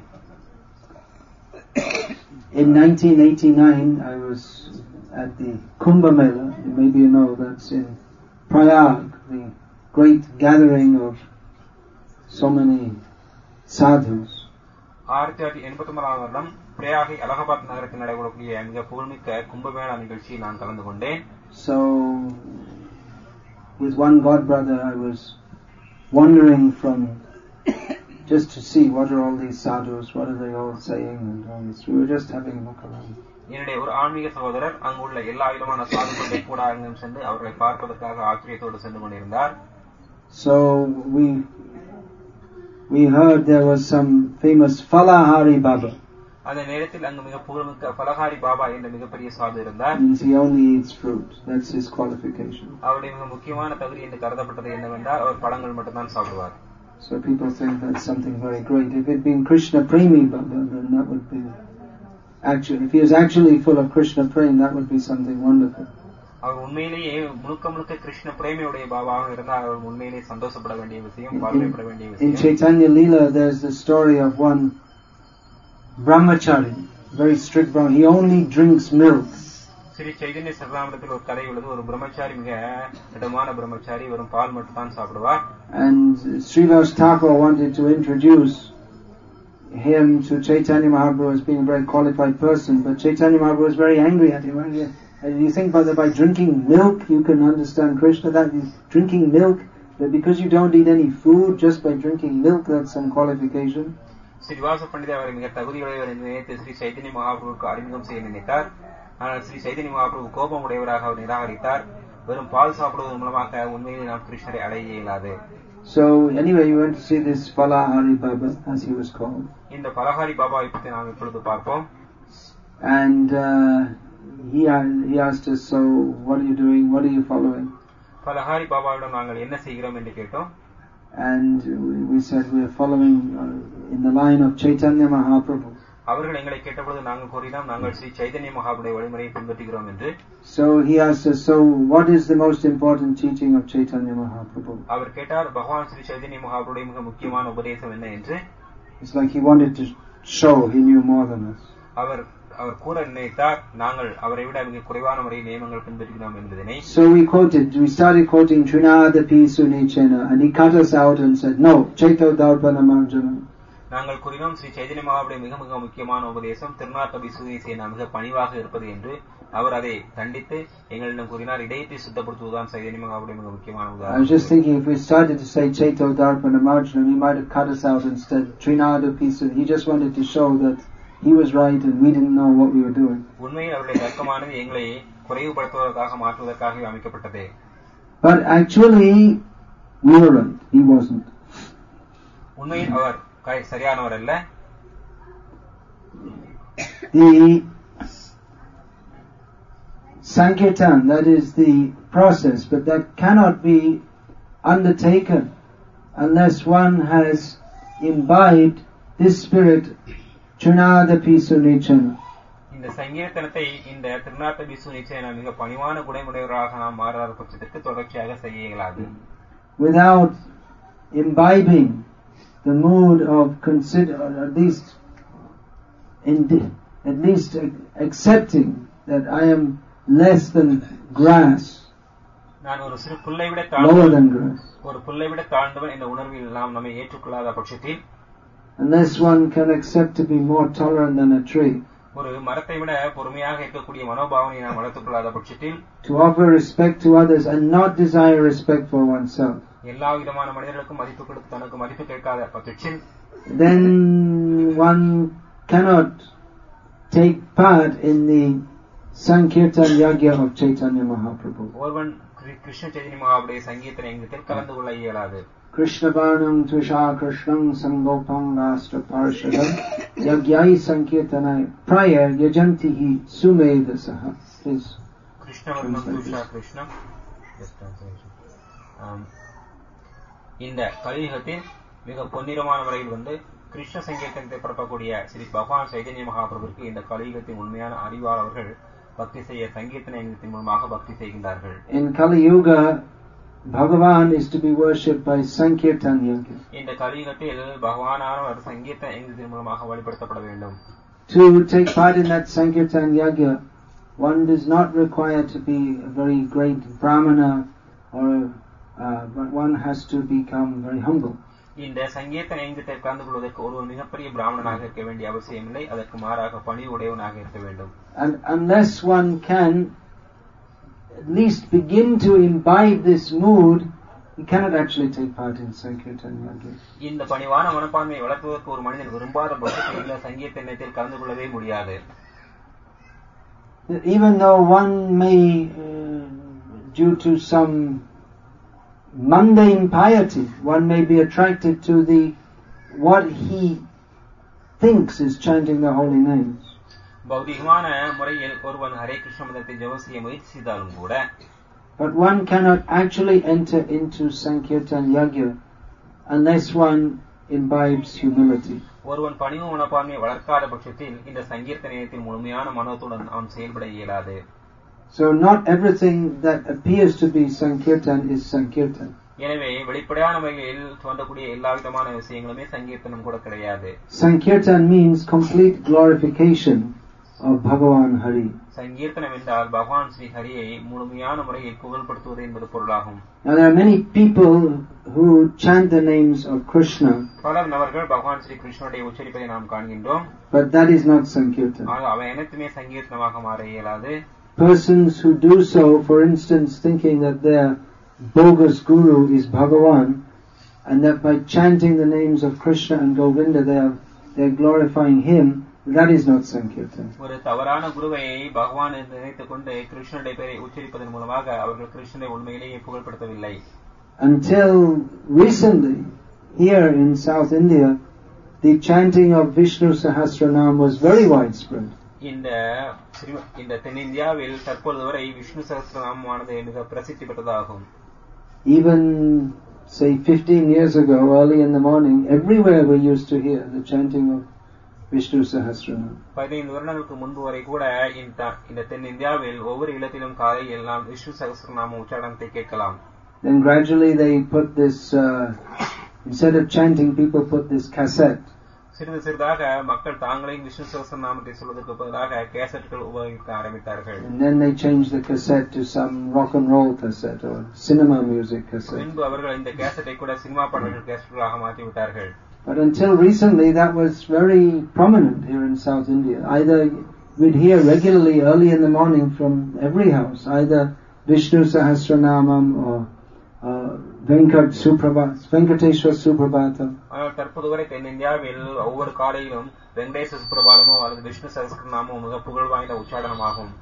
In nineteen eighty-nine, I was at the Kumbh Mela. Maybe you know that's in Prayag, the great gathering of so many sadhus. ஆயிரத்தி தொள்ளாயிரத்தி எண்பத்தி ஒன்பதாம் வருடம் பிரயாகை அலகாபாத் நகரத்தில் நடைபெறக்கூடிய மிக புகழ்மிக்க கும்பமேளா நிகழ்ச்சியில் நான் கலந்து கொண்டேன். So, with one god brother, I was wandering from just to see what are all these sadhus, what are they all saying, and all this. We were just having a look around. என்னுடைய ஒரு ஆன்மீக சகோதரர் அங்குள்ள எல்லா விதமான சாதுக்களை கூட அரங்கம் சென்று அவர்களை பார்ப்பதற்காக ஆச்சரியத்தோடு சென்று கொண்டிருந்தார். So we we heard there was some famous Falahari Baba. அந்த நேரத்தில் அங்கு மிக புகழ்மிக்க பலஹாரி பாபா என்ற மிகப்பெரிய சாது இருந்தார். He only eats fruit. That's his qualification. அவருடைய மிக முக்கியமான தகுதி என்று கருதப்பட்டது என்னவென்றால் அவர் பழங்கள் மட்டும்தான் சாப்பிடுவார். So people think that's something very great. If it had been Krishna Premi Baba, then that would be actually, if he is actually full of Krishna Prem, that would be something wonderful. அவர் உண்மையிலேயே முழுக்க முழுக்க கிருஷ்ண பிரேமியுடைய பாபாவாக இருந்தால் அவர் உண்மையிலேயே சந்தோஷப்பட வேண்டிய விஷயம், பாராட்டப்பட வேண்டிய விஷயம். In Chaitanya Leela, there's the story of one brahmachari, very strict brahmachari. He only drinks milk. Sri Chaitanya சர்வாமிரத்தில் ஒரு கதை உள்ளது. ஒரு பிரம்மச்சாரி, மிக திடமான பிரம்மச்சாரி, வெறும் பால் மட்டும் தான் சாப்பிடுவார். And Srivas Thakur wanted to introduce him to Chaitanya Mahaprabhu as being a very qualified person, but Chaitanya Mahaprabhu was very angry at him. And you think by, the, by drinking milk you can understand Krishna, that is drinking milk, but because you don't eat any food, just by drinking milk, that's some qualification. ஸ்ரீவாச பண்டித அவரை மிக தகுதியுடையவர் என்று நினைத்து ஸ்ரீ சைதன்ய மகாபிரபுக்கு அறிமுகம் செய்ய நினைத்தார். ஆனால் ஸ்ரீ சைதன்ய மகாபிரபு கோபம் உடையவராக அவர் நிராகரித்தார். வெறும் பால் சாப்பிடுவதன் மூலமாக உண்மையிலே நாம் கிருஷ்ணரை அடைய இயலாது. So anyway, you went to see this Falahari Baba, as he was called. இந்த பலஹாரி பாபாவை பற்றி நாம் இப்பொழுது பார்ப்போம். And uh, he he asked us, so what are you doing? What are you following? பலஹாரி பாபாவிடம் நாங்கள் என்ன செய்கிறோம் என்று கேட்டோம். And we said we are following uh, in the line of Chaitanya Mahaprabhu. அவர்கள் எங்களை கேட்டபொழுது நாங்கள் கூறினோம், நாங்கள் ஸ்ரீ சைதன்ய மகாபுடைய வழிமுறையை பின்பற்றுகிறோம் என்று. So he asked us, so what is the most important teaching of Chaitanya Mahaprabhu? அவர் கேட்டார், பகவான் ஸ்ரீ சைதன்ய மகாபுடைய மிக முக்கியமான உபதேசம் என்ன என்று. It's like he wanted to show he knew more than us. அவர் அவர் கூற நினைத்தார், நாங்கள் அவரை விட மிக குறைவான முறையில் நியமங்கள் பின்பற்றுகிறோம் என்பதனை. So we quoted, we started quoting Trinadapi Sunichena, and he cut us out and said, no, Chaitaudarpana Marjana. நாங்கள் கூறினோம் ஸ்ரீ சைதன்ய மகாபுடைய மிக மிக முக்கியமான உபதேசம் திருநாட்ட பிசுவீசேனா மிக பணிவாக இருப்பது என்று. அவர் அதை கண்டித்து எங்களிடம் கூறினார், இதயத்தை சுத்தப்படுத்துவதுதான் சைதன்ய மகாபுடைய மிக முக்கியமான உதாரணம். I was just thinking if we started to say Chaito Darpana Marjana, he might have cut us out instead. Trinada Pisu. He just wanted to show that he was right and we didn't know what we were doing. உண்மையில் அவருடைய தர்க்கமானது எங்களை குறைவுபடுத்துவதற்காக மாற்றுவதற்காக அமைக்கப்பட்டது. But actually we were right. He wasn't. உண்மையில் அவர் சரியானவர் அல்ல. The Sankirtan, that is the process, but that cannot be undertaken unless one has imbibed this spirit, Trinada Pisu Nichana. இந்த சங்கீர்த்தனத்தை இந்த திருநாட்ட பிசு நிச்சயன மிக பணிவான குணமுடையவராக நாம் மாறாத பட்சத்திற்கு தொடர்ச்சியாக செய்ய இயலாது. Without imbibing the mood of consider, or at least in, at least accepting that I am less than grass, நான் ஒரு சிறு புல்லை விட lower than grass, ஒரு புல்லை விட தாழ்ந்தவன் என்ற உணர்வில் நாம் நம்மை ஏற்றுக்கொள்ளாத பட்சத்தில், unless one can accept to be more tolerant than a tree, ஒரு மரத்தை விட பொறுமையாக இருக்கக்கூடிய மனோபாவனை நாம் வளர்த்துக் கொள்ளாத பட்சத்தில், to offer respect to others and not desire respect for oneself, எல்லா விதமான மனிதர்களுக்கும் மதிப்பு கொடுத்து தனக்கு மதிப்பு கேட்காத பட்சத்தில், then one cannot take part in the Sankirtan Yagya of Chaitanya Mahaprabhu. ஒருவன் கிருஷ்ண சைதன்ய மகாபுடைய சங்கீர்த்தன யஜ்ஞத்தில் கலந்து கொள்ள இயலாது. Krishna Varnam Tvisha Krishnam Sangopam Rastra Parshadam Yagyai Sankirtanai Praya Yajantihi Sumedasaha. Please. Krishna Varnam Tvisha Krishnam. இந்த கலியுகத்தில் மிக பொன்னிறமான முறையில் வந்து கிருஷ்ண சங்கீர்த்தனத்தை பரப்பக்கூடிய ஸ்ரீ பகவான் சைதன்ய மகாபிரபுவிற்கு இந்த கலியுகத்தின் உண்மையான அறிவாளர்கள் பக்தி செய்ய சங்கீர்த்தன யஜ்ஞத்தின் மூலமாக பக்தி செய்கின்றார்கள். In Kali Yuga, Bhagavan is to be worshipped by Sankirtan Yagya. இந்த கலியுகத்தில் பகவானானவர் சங்கீர்த்தன யஜ்ஞத்தின் மூலமாக வழிபடுத்தப்பட வேண்டும். To take part in that Sankirtan Yagya, one does not require to be a very great Brahmana or uh, but one has to become very humble. இந்த சங்கீர்த்தன யஜ்ஞத்தை கலந்து கொள்வதற்கு ஒருவர் மிகப்பெரிய பிராமணனாக இருக்க வேண்டிய அவசியமில்லை. அதற்கு மாறாக பணிவு உடையவனாக இருக்க வேண்டும். And unless one can at least begin to imbibe this mood, he cannot actually take part in Sankirtan Yagya. இந்த பணிவான மனப்பான்மையை வளர்த்துவதற்கு ஒரு மனிதன் விரும்பாத பட்சத்தில் இந்த சங்கீர்த்தனத்தில் கலந்து கொள்ளவே முடியாது. Even though one may, uh, due to some mundane piety, one may be attracted to the what he thinks is chanting the holy names. பௌதிகமான முறையில் ஒருவன் ஹரே கிருஷ்ண மந்திரத்தை ஜெபம் செய்ய முயற்சி செய்தாலும் கூட, but one cannot actually enter into Sankirtan Yagya unless one imbibes humility. ஒருவன் பணிவு மனப்பான்மையை வளர்க்காத பட்சத்தில் இந்த சங்கீர்த்தனத்தில் முழுமையான மனோத்துடன் அவன் செயல்பட இயலாது. So not everything that appears to be Sankirtan is Sankirtan. எனவே வெளிப்படையான வகையில் தோன்றக்கூடிய எல்லா விதமான விஷயங்களுமே சங்கீர்த்தனம் கூட கிடையாது. Sankirtan means complete glorification of Bhagavan Hari. சங்கீர்த்தனம் என்றால் பகவான் ஸ்ரீ ஹரியை முழுமையான முறையில் புகழ்படுத்துவது என்பது பொருளாகும். Now there are many people who chant the names of Krishna. பல நபர்கள் பகவான் ஸ்ரீ கிருஷ்ணனுடைய உச்சரிப்பதை நாம் காண்கின்றோம். But that is not Sankirtan. அவை அனைத்துமே சங்கீர்த்தனமாக மாற இயலாது. Persons who do so, for instance, thinking that their bogus guru is Bhagavan, and that by chanting the names of Krishna and Govinda they are they are glorifying him, that is not Sankirtan. ஒரு தவறான குருவை பகவான் என்று நினைத்துக் கொண்டு கிருஷ்ணனுடைய பெயரை உச்சரிப்பதன் மூலமாக அவர்கள் கிருஷ்ணனை உண்மையிலேயே புகழ்படுத்தவில்லை. Until recently, here in South India, the chanting of Vishnu Sahasranam was very widespread. இந்த இந்த தென்னிந்தியாவில் தற்பொழுது வரை விஷ்ணு சஹஸ்ரநாமமானது மிக பிரசித்தி பெற்றதாகும். Even say fifteen years ago, early in the morning, everywhere we used to hear the chanting of Vishnu Sahasranam. பதினைந்து வருடங்களுக்கு முன்பு வரை கூட இந்த தென்னிந்தியாவில் ஒவ்வொரு இடத்திலும் காலையில் நாம் விஷ்ணு சஹஸ்ரநாம உச்சாரணத்தை கேட்கலாம். Then gradually they put this, uh, instead of chanting, people put this cassette. சிறிது சிறிதாக மக்கள் தாங்களையும் விஷ்ணு சஹஸ்ரநாமத்தை சொல்வதற்கு பதிலாக கேசட்கள் உபயோகிக்க ஆரம்பித்தார்கள். And then they changed the cassette to some rock and roll cassette or cinema music cassette. பின்பு அவர்கள் இந்த கேசட்டை கூட சினிமா பாடல்கள் கேசட்களாக மாற்றி விட்டார்கள். But until recently that was very prominent here in South India. Either we'd hear regularly early in the morning from every house, either Vishnu Sahasranamam or uh, Venkat Suprabhat, Venkateshwar Suprabhatam. ஆனால் தற்போது வரை தென்னிந்தியாவில் ஒவ்வொரு காலையிலும் வெங்கடேச சுப்ரபாதமோ அல்லது விஷ்ணு சஹஸ்ரநாமோ மிக புகழ் வாய்ந்த உச்சாடனமாகும்.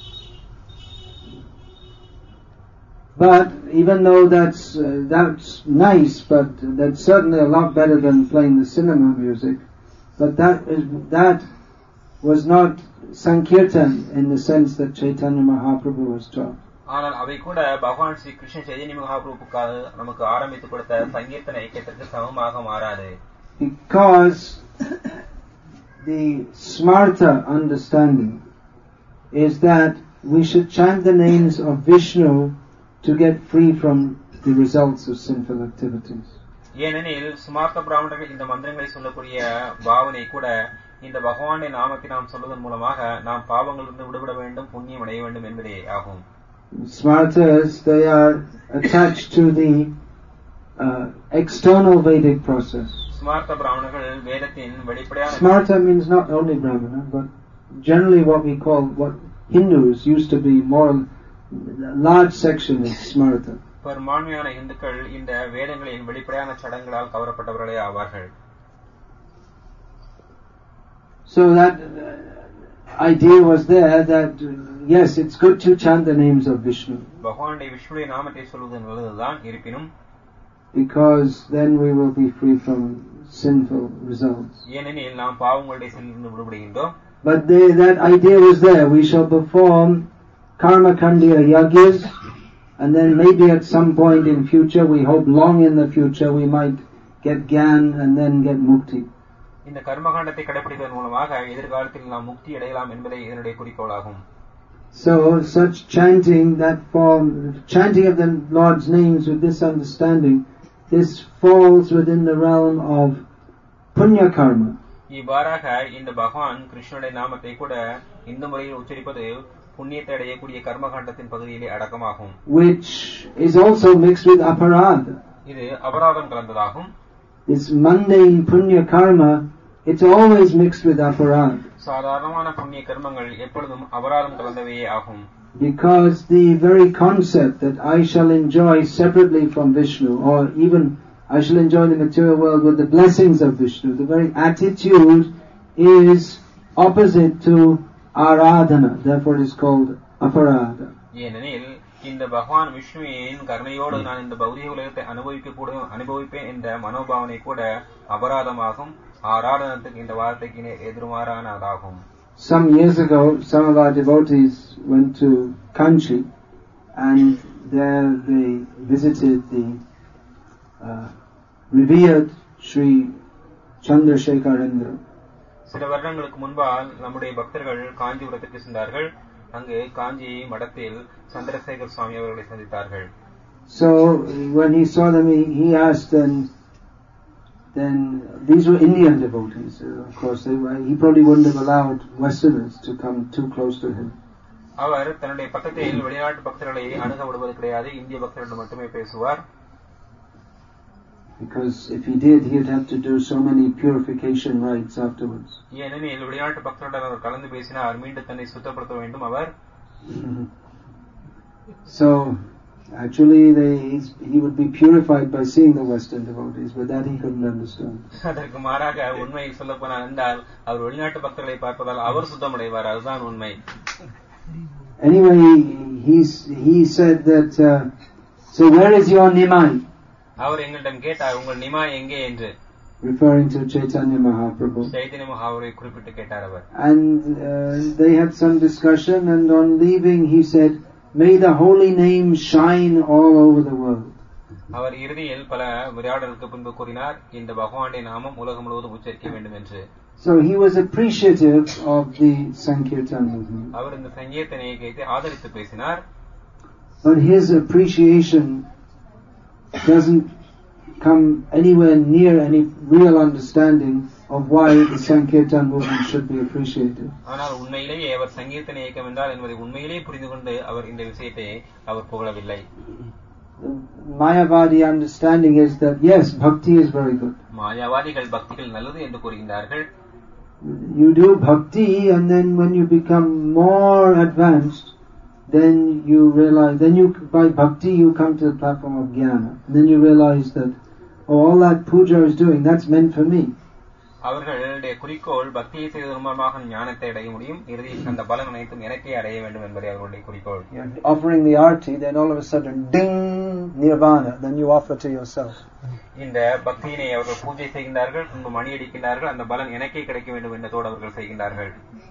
But even though that's uh, that's nice, but that's certainly a lot better than playing the cinema music. But that is that was not Sankirtan in the sense that Chaitanya Mahaprabhu was taught. ஆனால் அவை கூட பகவான் ஸ்ரீ கிருஷ்ண சைதன்ய மகாபிரபுக்காக நமக்கு ஆரம்பித்து கொடுத்த சங்கீர்த்தன ஐக்கியத்திற்கு சமமாக மாறாது. Because the smarta understanding is that we should chant the names of Vishnu to get free from the results of sinful activities. ஏனெனில் ஸ்மார்த்த பிராமணர்கள் இந்த மந்திரங்களை சொல்லக்கூடிய பாவனை கூட இந்த பகவானுடைய நாமத்தை நாம் சொல்வதன் மூலமாக நாம் பாவங்களிலிருந்து விடுபட வேண்டும், புண்ணியம் அடைய வேண்டும் என்பதே ஆகும். Smartas, they are attached to the uh, external Vedic process. ஸ்மார்த்த பிராமணர்கள் வேதத்தின் வெளிப்படையான Smarta means not only Brahmana, but generally what we call, what Hindus used to be more, large section is Smarta. பெரும்பான்மையான இந்துக்கள் இந்த வேதங்களின் வெளிப்படையான சடங்குகளால் கவரப்பட்டவர்களே ஆவார்கள். So that uh, idea was there that uh, yes, it's good to chant the names of Vishnu. பகவானுடைய விஷ்ணுவின் நாமத்தை சொல்வது நல்லதுதான், இருப்பினும் because then we will be free from sinful results. ஏனெனில் நாம் பாவங்களுடைய செயலிலிருந்து விடுபடுகின்றோம். But they, that idea was there. We shall perform karma kandiya yagyas, and then maybe at some point in future, we hope long in the future, we might get gyan and then get mukti. இந்த கர்மகாண்டத்தை கடைபிடிப்பதன் மூலமாக எதிர்காலத்தில் நாம் முக்தி அடையலாம் என்பதே இதனுடைய குறிக்கோளாகும். So such chanting, that form, chanting of the Lord's names with this understanding, this falls within the realm of punya karma. இவ்வாறாக இந்த பகவான் கிருஷ்ணனுடைய நாமத்தை கூட இந்த முறையில் உச்சரிப்பது புண்ணியத்தை அடையக்கூடிய கர்மகாண்டத்தின் பகுதியிலே அடக்கமாகும். Which is also mixed with aparadha. இது அபராதம் கலந்ததாகும். This mundane punya karma, it's always mixed with aparadha. சாதாரணமான புண்ணிய கர்மங்கள் எப்பொழுதும் அபராதம் கலந்தவையே ஆகும். Because the very concept that I shall enjoy separately from Vishnu, or even I shall enjoy the material world with the blessings of Vishnu, the very attitude is opposite to aradhana, therefore it is called aparadha. ஏனெனில் இந்த பகவான் விஷ்ணுவின் கருணையோடு நான் இந்த பௌதிக உலகத்தை அனுபவிக்க கூட அனுபவிப்பேன் என்ற மனோபாவனை கூட அபராதமாகும். ஆராதனத்துக்கு இந்த வார்த்தைக்கு எதிர்மாறானதாகும். Some years ago, some of our devotees went to Kanchi, and there they visited the uh, revered Sri Chandrasekharendra. சில வருடங்களுக்கு முன்பால் நம்முடைய பக்தர்கள் காஞ்சிபுரத்துக்கு சென்றார்கள். அங்கு காஞ்சி மடத்தில் சந்திரசேகர் சுவாமி அவர்களை சந்தித்தார்கள். So when he saw them, he, he asked, and then these were Indian devotees. Of course, they were, he probably wouldn't have allowed Westerners to come too close to him. அவர் தன்னுடைய பக்கத்தில் வெளிநாட்டு பக்தர்களை அணுக விடுவது கிடையாது, இந்திய பக்தர்கள் மட்டுமே பேசுவார். Because if he did, he'd have to do so many purification rites afterwards. ஏனெனில் வெளிநாட்டு பக்தருடன் அவர் கலந்து பேசினார், மீண்டும் தன்னை சுத்தப்படுத்த வேண்டும் அவர். So actually, they, he would be purified by seeing the Western devotees, but that he couldn't understand. அதற்கு மாறாக உண்மையை சொல்ல போனால் என்றால் அவர் வெளிநாட்டு பக்தர்களை பார்ப்பதால் அவர் சுத்தமடைவார், அதுதான் உண்மை. Anyway, he's, he said that, uh, so where is your Nimai? அவர் எங்களிடம் கேட்டார், உங்கள் நிமாய் எங்கே என்று. Referring to Chaitanya Mahaprabhu. Chaitanya Mahaprabhu குறிப்பிட்டு கேட்டார் அவர். And uh, they had some discussion, and on leaving he said, may the holy name shine all over the world. அவர் இறுதியில் பல உரையாடலுக்கு பின்பு கூறினார், இந்த பகவானுடைய நாமம் உலகம் முழுவதும் உச்சரிக்க வேண்டும் என்று. So he was appreciative of the Sankirtan movement. அவர் இந்த சங்கீர்த்தன இயக்கத்தை ஆதரித்து பேசினார். But his appreciation doesn't come anywhere near any real understanding of why the Sankirtan movement should be appreciated. ஆனால் உண்மையிலேயே அவர் சங்கீர்த்தன இயக்கம் என்றால் என்பதை உண்மையிலேயே புரிந்து கொண்டு அவர் இந்த விஷயத்தை அவர் புகழவில்லை. The Mayavadi understanding is that yes, bhakti is very good. மாயாவாதிகள் பக்திகள் நல்லது என்று கூறுகின்றார்கள். You do bhakti, and then when you become more advanced, then you realize, then you, by bhakti you come to the platform of jnana. And then you realize that, oh, all that puja is doing, that's meant for me. அவர்களுடைய குறிக்கோள் பக்தியை செய்வதன் மூலமாக ஞானத்தை அடைய முடியும், இறுதியில் அந்த பலன் அனைத்தும் எனக்கே அடைய வேண்டும் என்பதே அவர்களுடைய குறிக்கோள். Offering the arti, then all of a sudden, ding, nirvana, then you offer to yourself. இந்த பக்தியினை அவர்கள் பூஜை செய்கின்றார்கள், முன்பு மணி அடிக்கின்றார்கள், அந்த பலன் எனக்கே கிடைக்க வேண்டும் என்றதோடு அவர்கள் செய்கின்றார்கள்.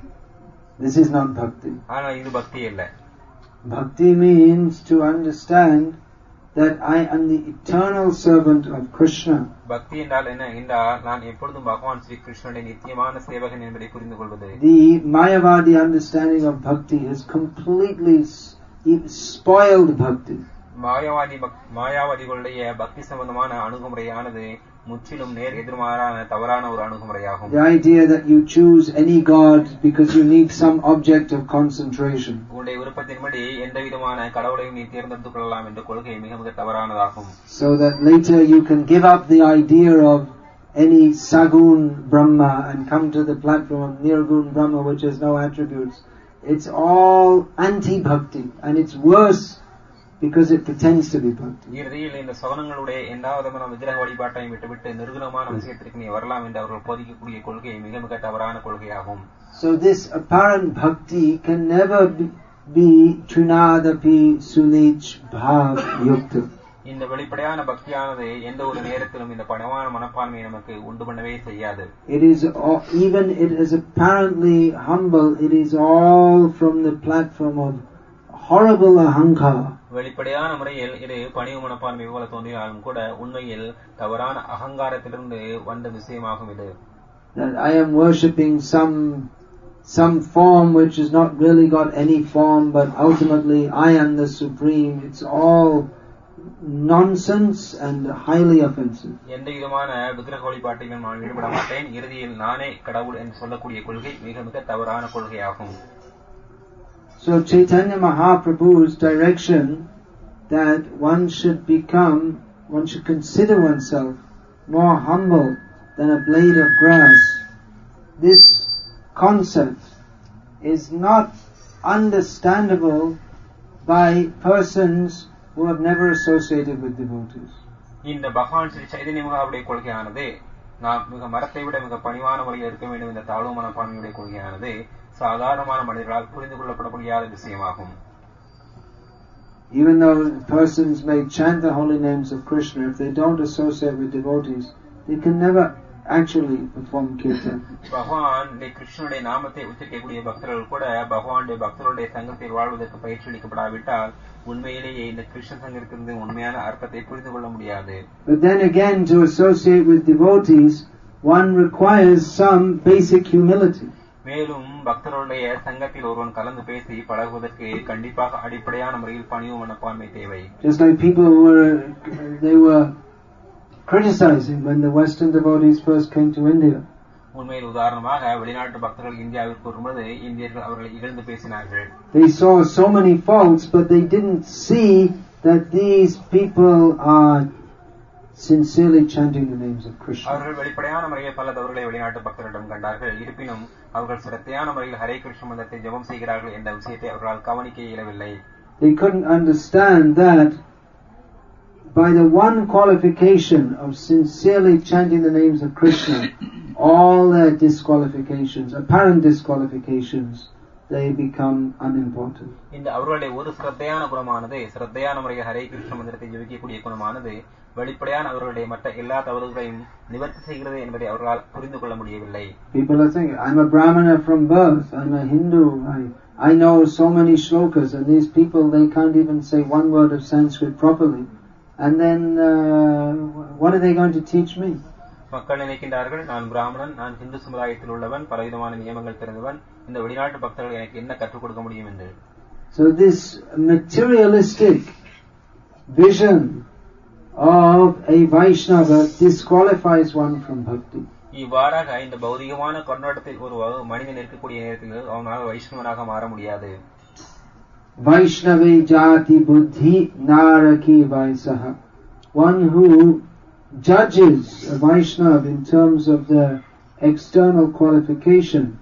This is not bhakti. ஆனால் இது பக்தி அல்ல. Bhakti means to understand that I am the eternal servant of Krishna. பக்தி என்றால் என்ன என்றால் நான் எப்பொழுதும் பகவான் ஸ்ரீ கிருஷ்ணனுடைய நித்தியமான சேவகன் என்பதை புரிந்து கொள்வது. The Mayavadi understanding of bhakti has completely spoiled bhakti. மாயாவாதி மாயாவாதிகளுடைய பக்தி சம்பந்தமான அணுகுமுறையானது முற்றிலும் நேர் எதிர்மாறான தவறான ஒரு அணுகுமுறையாகும். The idea that you choose any god because you need some object of concentration. உங்களுடைய விருப்பத்தின்படி எந்த விதமான கடவுளையும் நீ தேர்ந்தெடுத்துக் கொள்ளலாம் என்ற கொள்கை மிக மிக தவறானதாகும். So that later you can give up the idea of any Sagun Brahma and come to the platform of Nirgun Brahma which has no attributes. It's all anti-bhakti, and it's worse because it pretends to be bhakti. இறுதியில் இந்த சகுனங்களுடைய எந்தாவது விக்கிரக வழிபாட்டையும் விட்டுவிட்டு நிர்குணமான விஷயத்திற்கு நீ வரலாம் என்று அவர்கள் போதிக்கக்கூடிய கொள்கை மிக மிக தவறான கொள்கையாகும். So this apparent bhakti can never be, be trinadapi sunich bhav yukta. இந்த வெளிப்படையான பக்தியானது எந்த ஒரு நேரத்திலும் இந்த பணமான மனப்பான்மையை நமக்கு உண்டு பண்ணவே செய்யாது. It is all, even it is apparently humble, it is all from the platform of horrible ahankara. வெளிப்படையான முறையில் இது பணிவு மனப்பான்மை போல தோன்றினாலும் கூட உண்மையில் தவறான அகங்காரத்திலிருந்து வந்த விஷயமாகும் இது. That I am worshipping some some form which has not really got any form, but ultimately I am the supreme. It's all nonsense and highly offensive. எந்த விதமான விக்கிரக வழிபாட்டிலும் நான் ஈடுபட மாட்டேன், இறுதியில் நானே கடவுள் என்று சொல்லக்கூடிய கொள்கை மிக மிக தவறான கொள்கையாகும். So Chaitanya Mahaprabhu's direction that one should become, one should consider oneself more humble than a blade of grass. This concept is not understandable by persons who have never associated with devotees. இந்த பகவான் ஸ்ரீ சைதன்ய மகாவுடைய கொள்கையானது நாம் மிக மரத்தை விட மிக பணிவான முறையில் இருக்க வேண்டும் இந்த தாழ்வு மனப்பான்மையுடைய கொள்கையானது சாதாரணமான மனிதர்களால் புரிந்து கொள்ளப்பட முடியாத விஷயமாகும். Even though persons may chant the holy names of Krishna, if they don't associate with devotees, they can never actually perform kirtan. பகவான் கிருஷ்ணனுடைய நாமத்தை உச்சரிக்கக்கூடிய பக்தர்கள் கூட பகவானுடைய பக்தர்களுடைய சங்கத்தில் வாழ்வதற்கு பயிற்சி அளிக்கப்படாவிட்டால் உண்மையிலேயே இந்த கிருஷ்ண சங்கத்திலிருந்து உண்மையான அர்த்தத்தை புரிந்து கொள்ள முடியாது. But then again, to associate with devotees, one requires some basic humility. மேலும் பக்தர்களுடைய சங்கத்தில் ஒருவன் கலந்து பேசி பழகுவதற்கு கண்டிப்பாக அடிப்படையான முறையில் பணிவு மனப்பான்மை தேவை. Just like people were, they were criticizing when the Western devotees first came to India. உண்மையில் உதாரணமாக வெளிநாட்டு பக்தர்கள் இந்தியாவிற்கு வரும்போது இந்தியர்கள் அவர்களை இகழ்ந்து பேசினார்கள். They saw so many faults, but they didn't see that these people are sincerely chanting the names of Krishna. அவர்கள் வெளிப்படையான முறையில் பல தவறுகளை வெளிநாட்டு பக்தர்களிடம் கண்டார்கள். இருப்பினும் அவர்கள் சிரத்தையான முறையில் ஹரே கிருஷ்ண மந்திரத்தை ஜெபம் செய்கிறார்கள் என்ற விஷயத்தை அவர்களால் கவனிக்க இயலவில்லை. They couldn't understand that by the one qualification of sincerely chanting the names of Krishna, all their disqualifications, apparent disqualifications, they become unimportant. இந்த அவர்களுடைய ஒரு சிரத்தையான குணமானது சிரத்தையான முறையில் ஹரே கிருஷ்ண மந்திரத்தை ஜெபிக்கக்கூடிய குணமானது வெளிப்படையான அவர்களுடைய மற்ற எல்லா தவறுகளையும் நிவர்த்தி செய்கிறது என்பதை அவர்களால் புரிந்து கொள்ள முடியவில்லை. People are thinking, I'm a Brahmana from birth, I'm a Hindu, I, I know so many shlokas, and these people, they can't even say one word of Sanskrit properly. And then, uh, what are they going to teach me? மக்கள் நினைக்கின்றார்கள், நான் பிராமணன், நான் ஹிந்து சமுதாயத்தில் உள்ளவன், பலவிதமான நியமங்கள் தெரிந்தவன், இந்த வெளிநாட்டு பக்தர்கள் எனக்கு என்ன கற்றுக் கொடுக்க முடியும் என்று. So this materialistic vision of a Vaishnava disqualifies one from bhakti. இவ்வாறாக இந்த பௌதிகமான கண்ணோட்டத்தில் ஒரு மனிதன் இருக்கக்கூடிய நேரத்தில் அவனால் வைஷ்ணவனாக மாற முடியாது. Vaishnave jati buddhi naraki vaisaha. One who judges a Vaishnava in terms of the external qualification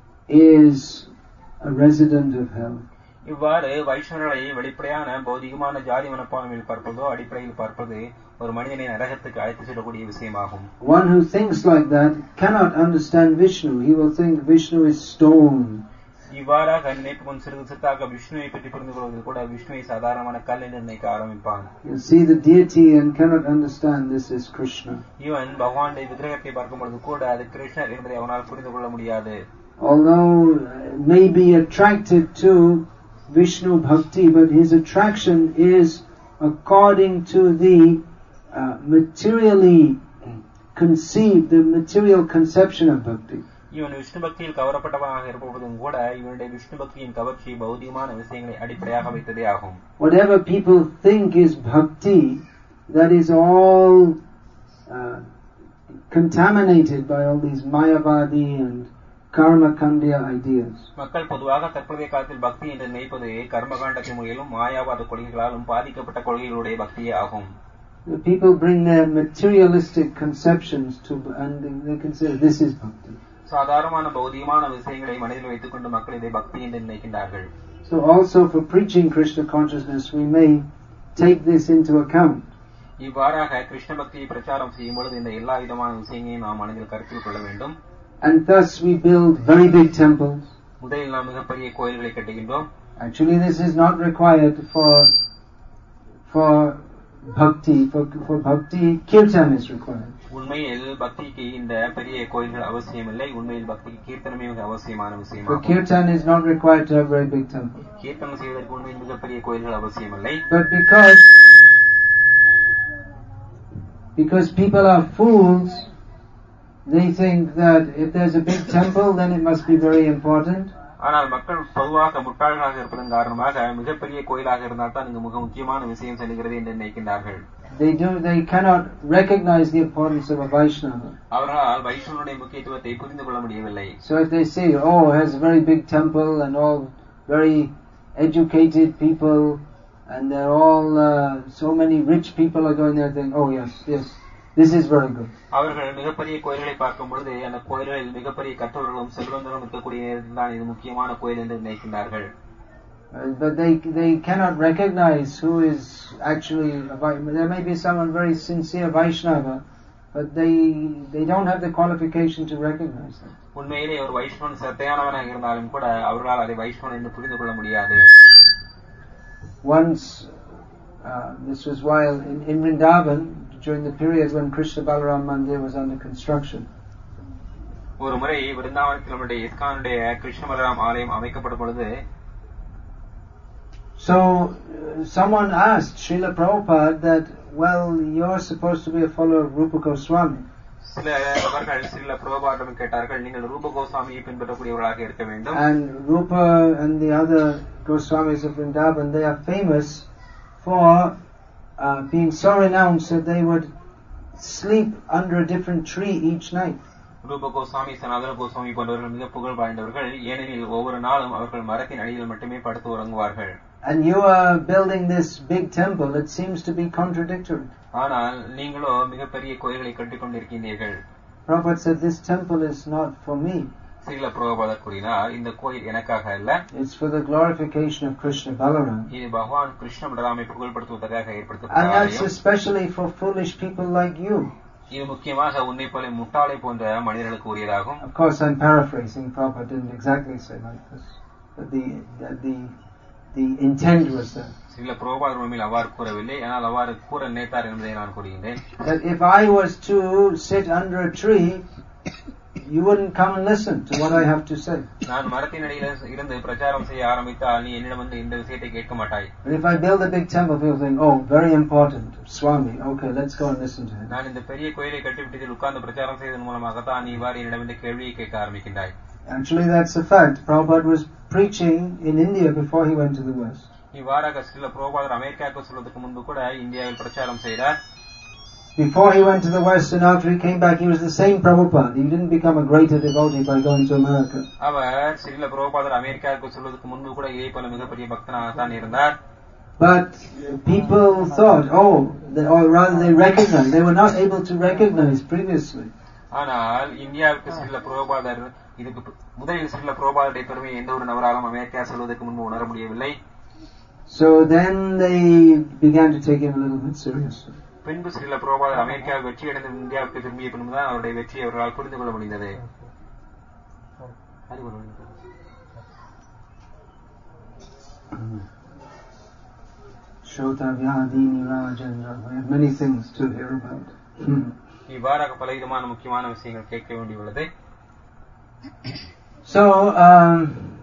is a resident of hell. இவ்வாறு வைஷ்ணவர்களை வெளிப்படையான பௌதிகமான ஜாதி மனப்பான்மையில் பார்ப்பதோ அடிப்படையில் பார்ப்பது ஒரு மனிதனை நரகத்துக்கு அழைத்து செல்லக்கூடிய விஷயமாகும். One who thinks like that cannot understand Vishnu. He will think Vishnu is stone. இவ்வாறாக நினைப்பு கொண்டு சிறிது சித்தாக விஷ்ணுவை பற்றி புரிந்து கொள்வது கூட விஷ்ணுவை சாதாரணமான கல் என்று நினைக்க ஆரம்பிப்பான். You see the deity and cannot understand this is Krishna. இவன் பகவானுடைய விக்கிரகத்தை பார்க்கும் பொழுது கூட அது கிருஷ்ணர் என்பதை அவனால் புரிந்து கொள்ள முடியாது. Although may be attracted to Vishnu Bhakti, but his attraction is according to the uh, materially conceived, the material conception of Bhakti. இவன் விஷ்ணு பக்தியில் கவரப்பட்டவனாக இருப்பதும் கூட இவனுடைய விஷ்ணு பக்தியின் கவர்ச்சி பௌதிகமான விஷயங்களை அடிப்படையாக வைத்ததே ஆகும். Whatever people think is Bhakti, that is all uh, contaminated by all these Mayavadi and Karma Kandya ideas. மக்கள் பொதுவாக தற்போதைய காலத்தில் பக்தி என்று நினைப்பது கர்மகாண்டத்தின் முறையிலும் மாயாவாத கொள்கைகளாலும் பாதிக்கப்பட்ட கொள்கைகளுடைய பக்தியே ஆகும். The people bring their materialistic conceptions to and they consider this is bhakti. சாதாரணமான பௌதிகமான விஷயங்களை மனதில் வைத்துக் கொண்டு மக்கள் இதை பக்தி என்று நினைக்கின்றார்கள். So also for preaching Krishna consciousness we may take this into account. இவ்வாறாக கிருஷ்ண பக்தியை பிரச்சாரம் செய்யும் பொழுது இந்த எல்லா விதமான விஷயங்களையும் நாம் மனதில் கருத்தில் கொள்ள வேண்டும். And thus we build very big temples. முதலில் நாம் மிகப்பெரிய கோயில்களை கட்டுகின்றோம். Actually this is not required for for bhakti. For, for bhakti kirtan is required. உண்மையில் பக்திக்கு இந்த பெரிய கோயில்கள் அவசியமில்லை. உண்மையில் பக்திக்கு கீர்த்தனமே மிக அவசியமான விஷயமாகும். For kirtan is not required to have very big temple. கீர்த்தனம் செய்வதற்கு உண்மையில் மிகப்பெரிய கோயில்கள் அவசியமில்லை. But because because people are fools, they think that if there's a big temple then it must be very important. ஆனால் மக்கள் பொதுவாக முட்டாள்களாக இருப்பதன் காரணமாக மிகப்பெரிய கோயிலாக இருந்தால் தான் இங்கு மிக முக்கியமான விஷயம் செல்கிறது என்று நினைக்கின்றார்கள். They do they cannot recognize the importance of a Vaishnava. அவர்களால் வைஷ்ணவனுடைய முக்கியத்துவத்தை புரிந்து கொள்ள முடியவில்லை. So if they say, oh, it has a very big temple and all very educated people and they're all uh, so many rich people are going there, think, oh yes, yes, this is very good. அவர்கள் மிகப்பெரிய கோயில்களை பார்க்கும் பொழுது அந்த கோயில்களில் மிகப்பெரிய கற்றவர்களும் செல்வந்தரும் இருக்கக்கூடிய நேரத்தில் தான் இது முக்கியமான கோயில் என்று நினைக்கின்றார்கள். But they they cannot recognize who is actually a Vaishnava. There may be someone very sincere Vaishnava, but they they don't have the qualification to recognize them. உண்மையிலே ஒரு வைஷ்ணவன் சத்தையானவனாக இருந்தாலும் கூட அவர்களால் அதை வைஷ்ணவன் என்று புரிந்து கொள்ள முடியாது. Once uh, this was while in, in Vrindavan during the period when Krishna Balaram Mandir was under construction. ஒரு முறை விருந்தாவனத்தில் நம்முடைய இஸ்கானுடைய கிருஷ்ண பலராம் ஆலயம் அமைக்கப்படும் பொழுது So uh, someone asked Srila Prabhupada that, well, you're supposed to be a follower of Rupa Goswami. சில அவர்கள் ஸ்ரீல பிரபுபாதிடம் கேட்டார்கள், நீங்கள் ரூப கோஸ்வாமியை பின்பற்றக்கூடியவர்களாக இருக்க வேண்டும். And Rupa and the other Goswamis of Vrindavan, they are famous for uh, being so renounced that they would sleep under a different tree each night. ரூப கோஸ்வாமி, சனாதன கோஸ்வாமி போன்றவர்கள் மிக புகழ் வாய்ந்தவர்கள். ஏனெனில் ஒவ்வொரு நாளும் அவர்கள் மரத்தின் அடியில் மட்டுமே படுத்து உறங்குவார்கள். And you are building this big temple, it seems to be contradictory. ஆனால் நீங்களோ மிகப்பெரிய கோயில்களை கட்டிக் கொண்டிருக்கின்றீர்கள். Prabhupada said, this temple is not for me. Srila பிரபுபாதர் கூறினார், இந்த கோயில் எனக்காக அல்ல, it's for the glorification of Krishna Balaram. இது பகவான் கிருஷ்ண பலராமை புகழ்படுத்துவதற்காக And ஏற்படுத்தப்பட்ட that's especially for foolish people like you. இது முக்கியமாக உன்னை போல முட்டாளை போன்ற மனிதர்களுக்கு உரியதாகும். Of course I'm paraphrasing, Prabhupada didn't exactly say like this, but the the the intent was that. Srila பிரபுபாதர் உண்மையில் அவ்வாறு கூறவில்லை, ஆனால் அவ்வாறு கூற நினைத்தார் என்பதை நான் கூறுகின்றேன். That if I was to sit under a tree, you wouldn't come and listen to what I have to say. நான் மரத்தின் அடியில் இருந்து பிரச்சாரம் செய்ய ஆரம்பித்தால் நீ என்னிடம் வந்து இந்த விஷயத்தை கேட்க மாட்டாய். But if I build a big temple, people think, oh, very important, Swami, okay, let's go and listen to him. நான் இந்த பெரிய கோயிலை கட்டிவிட்டதில் உட்கார்ந்து பிரச்சாரம் செய்வதன் மூலமாக தான் நீ இவ்வாறு என்னிடம் இந்த கேள்வியை கேட்க ஆரம்பிக்கின்றாய். Actually that's a fact. Prabhupada was preaching in India before he went to the West. இவ்வாறாக ஸ்ரீல பிரபுபாதர் அமெரிக்காவுக்கு செல்வதற்கு முன்பு கூட இந்தியாவில் பிரச்சாரம் செய்தார். Before he went to the West and after he came back, he was the same Prabhupada. He didn't become a greater devotee by going to America. அவர் ஸ்ரீல பிரபுபாதர் அமெரிக்காவுக்கு செல்வதற்கு முன்பு கூட இதே போல மிகப்பெரிய பக்தனாக தான் இருந்தார். But people thought, oh, they, or rather they recognized, they were not able to recognize previously. ஆனால் இந்தியாவுக்கு ஸ்ரீல பிரபுபாதர் இதுக்கு முதலில் ஸ்ரீல பிரபுபாதருடைய பெருமை எந்த ஒரு நபராலும் அமெரிக்கா செல்வதற்கு முன்பு உணர முடியவில்லை. So then they began to take him a little bit seriously. பின்பு ஸ்ரீல பிரபுபாதர் அமெரிக்காவில் வெற்றி அடைந்து இந்தியாவுக்கு திரும்பிய பின்புதான் அவருடைய வெற்றியை அவர்களால் புரிந்து கொள்ள முடிந்தது. Many things to hear about. இவ்வாறாக பல விதமான முக்கியமான விஷயங்கள் கேட்க வேண்டியுள்ளது. So, um,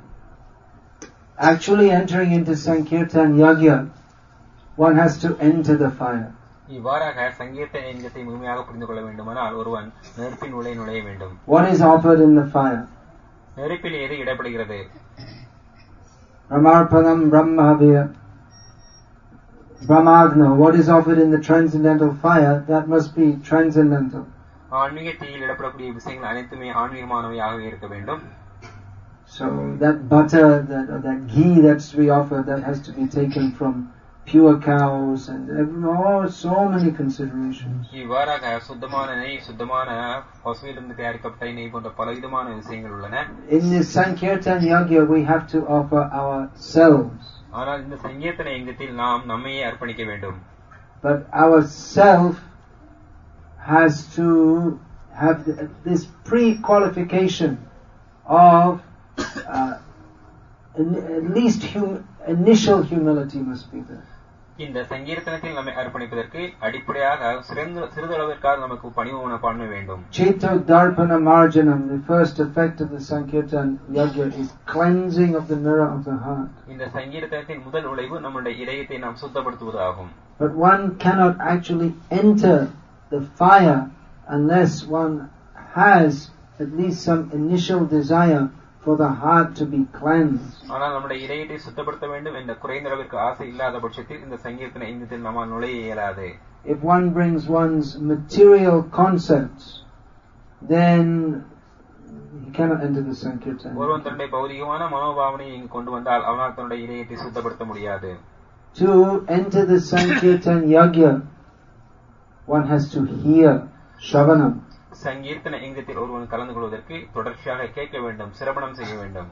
actually entering into Sankirtan Yagya, one has to enter the fire. இவ்வாறாக சங்கீர்த்தன யஜ்ஞத்தை முழுமையாக புரிந்து கொள்ள வேண்டுமானால் ஒருவன் நெருப்பின் உள்ளே நுழைய வேண்டும். What is offered in the fire? நெருப்பில் எது இடப்படுகிறது? Ramarpanam Brahmavya Brahmagna. What is offered in the transcendental fire? That must be transcendental. ஆன்மீக தீயில் இடப்படக்கூடிய விஷயங்கள் அனைத்துமே ஆன்மீகமானவையாக இருக்க வேண்டும். So that butter, that, that ghee that's we offer, that has to be taken from pure cows and oh, so many considerations. இவ்வாறாக சுத்தமான நெய், சுத்தமான பசுவிலிருந்து தயாரிக்கப்பட்ட நெய் போன்ற பலவிதமான விஷயங்கள் உள்ளன. In this Sankirtan Yagya we have to offer ourselves. ஆனால் இந்த சங்கீர்த்தன யஜ்ஞத்தில் நாம் நம்மையே அர்ப்பணிக்க வேண்டும். But our self has to have this pre-qualification of uh, at least hum- initial humility must be there. இந்த சங்கீர்த்தனத்தில் நம்மை அர்ப்பணிப்பதற்கு அடிப்படையாக சிறந்த சிறிதளவிற்காக நமக்கு பணிவு மனப்பான்மை வேண்டும். Cheta Darpana Marjanam, the first effect of the Sankirtan Yagya is cleansing of the mirror of the heart. இந்த சங்கீர்த்தனத்தின் முதல் விளைவு நம்முடைய இதயத்தை நாம் சுத்தப்படுத்துவதாகும். But one cannot actually enter the fire unless one has at least some initial desire for the heart to be cleansed. ஆனால் நம்முடைய இதயத்தை சுத்தப்படுத்த வேண்டும் என்ற குறைந்த அளவிற்கு ஆசை இல்லாத பட்சத்தில் இந்த சங்கீர்த்தன யஜ்ஞத்தில் நம்மால் நுழைய இயலாது. If one brings one's material concepts, then he cannot enter the Sankirtan. ஒருவன் தன்னுடைய பௌதிகமான மனோபாவனையை இங்கு கொண்டு வந்தால் அவனால் தன்னுடைய இதயத்தை சுத்தப்படுத்த முடியாது. To enter the Sankirtan Yagya, one has to hear Shravanam. சங்கீர்த்தன யஜ்ஞத்தில் ஒருவன் கலந்து கொள்வதற்கு தொடர்ச்சியாக கேட்க வேண்டும், சிரவணம் செய்ய வேண்டும்.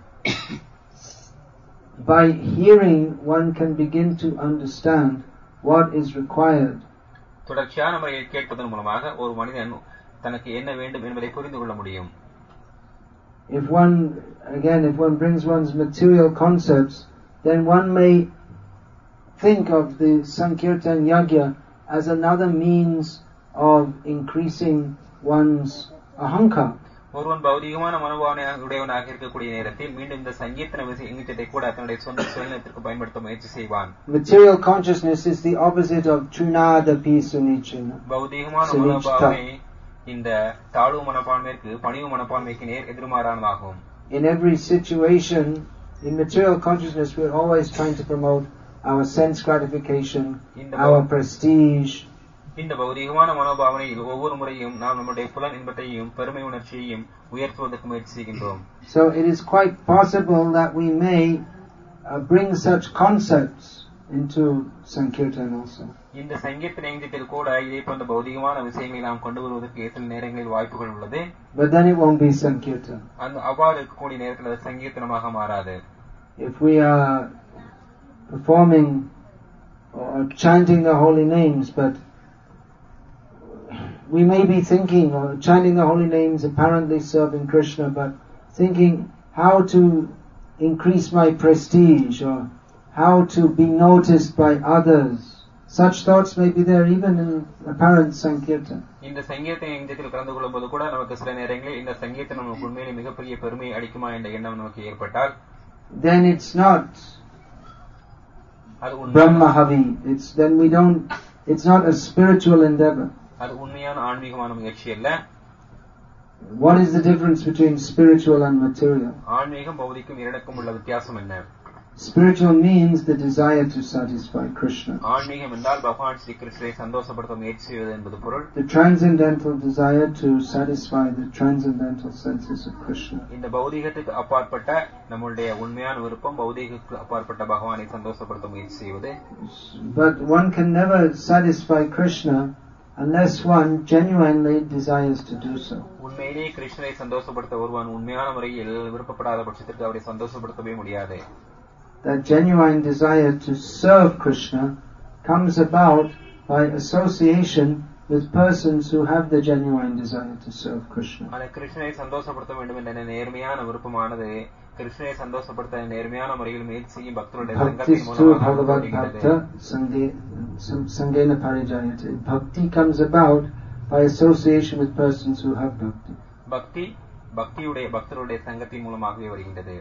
By hearing, one can begin to understand what is required. தொடர்ச்சியான முறையில் கேட்பதன் மூலமாக ஒரு மனிதன் தனக்கு என்ன வேண்டும் என்பதை புரிந்து கொள்ள முடியும். If one, again, if one brings one's material concepts, then one may think of the Sankirtan Yagya as another means of increasing one's ahankar. ஒருவன் பௌதிகமான மனோபாவனையாக உடையவனாக இருக்கக்கூடிய நேரத்தில் மீண்டும் இந்த சங்கீர்த்தன யஜ்ஞத்தை கூட தன்னுடைய சொந்த சுயநலத்திற்கு பயன்படுத்த முயற்சி செய்வான். Material consciousness is the opposite of trunadapi sunichana. பௌதிகமான மனோபாவனை இந்த தாழ்வு மனப்பான்மைக்கு பணிவு மனப்பான்மைக்கு நேர் எதிர்மாறானதாகும். In every situation, in material consciousness, we're always trying to promote our sense gratification, our prestige. இந்த பௌதிகமான மனோபாவனையில் ஒவ்வொரு முறையும் நாம் நம்முடைய புலன் இன்பத்தையும் பெருமை உணர்ச்சியையும் உயர்த்துவதற்கு முயற்சி செய்கின்றோம். So it is quite possible that we may uh, bring such concepts into Sankirtan also. இந்த சங்கீர்த்தன யஜ்ஞத்தில் கூட இதே போன்ற பௌதிகமான விஷயங்களை நாம் கொண்டு வருவதற்கு சில நேரங்களில் வாய்ப்புகள் உள்ளது. But then it won't be Sankirtan. அந்த அவ்வாறு இருக்கக்கூடிய நேரத்தில் அது சங்கீர்த்தனமாக மாறாது. If we are performing or chanting the holy names, but we may be thinking or chanting the holy names, apparently serving Krishna, but thinking how to increase my prestige or how to be noticed by others. Such thoughts may be there even in apparent Sankirtan. இந்த சங்கீர்த்தன யஜ்ஞத்தில் கலந்து கொள்ளும்போது கூட நமக்கு சில நேரங்களில் இந்த சங்கீர்த்தனம் நமக்கு உண்மையிலே மிகப்பெரிய பெருமை அளிக்குமா என்ற எண்ணம் நமக்கு ஏற்பட்டால் then it's not Brahmahavi. It's then we don't. It's not a spiritual endeavor. அது உண்மையான ஆன்மீகமான முயற்சி அல்ல. What is the difference between spiritual and material? ஆன்மீகம் பௌதிகம் இரண்டுக்கும் உள்ள வித்தியாசம் என்ன? Spiritual means the desire to satisfy Krishna. ஆன்மீகம் என்றால் பகவான் ஸ்ரீ கிருஷ்ணரை சந்தோஷப்படுத்த முயற்சி செய்வது என்பது பொருள். The transcendental desire to satisfy the transcendental senses of Krishna. இந்த பௌதிகத்துக்கு அப்பாற்பட்ட நம்மளுடைய உண்மையான விருப்பம் பௌதிகத்துக்கு அப்பாற்பட்ட பகவானை சந்தோஷப்படுத்த முயற்சி செய்வது. But one can never satisfy Krishna unless one genuinely desires to do so. உண்மையிலேயே கிருஷ்ணரை சந்தோஷப்படுத்த ஒருவன் உண்மையான முறையில் விருப்பப்படாத பட்சத்திற்கு அவரை சந்தோஷப்படுத்தவே முடியாது. That genuine desire to serve Krishna comes about by association with persons who have the genuine desire to serve Krishna. அந்த கிருஷ்ணரை சந்தோஷப்படுத்த வேண்டும் என்ற நேர்மையான விருப்பமானது கிருஷ்ணரை சந்தோஷப்படுத்த நேர்மையான முறையில் முயற்சி செய்யும் பக்தருடைய சங்கத்தின் மூலமாக வருகிறது. Sangena parijayate. Bhakti comes about by association with persons who have bhakti. பக்தி பக்தியுடைய பக்தருடைய சங்கத்தின் மூலமாகவே வருகிறது.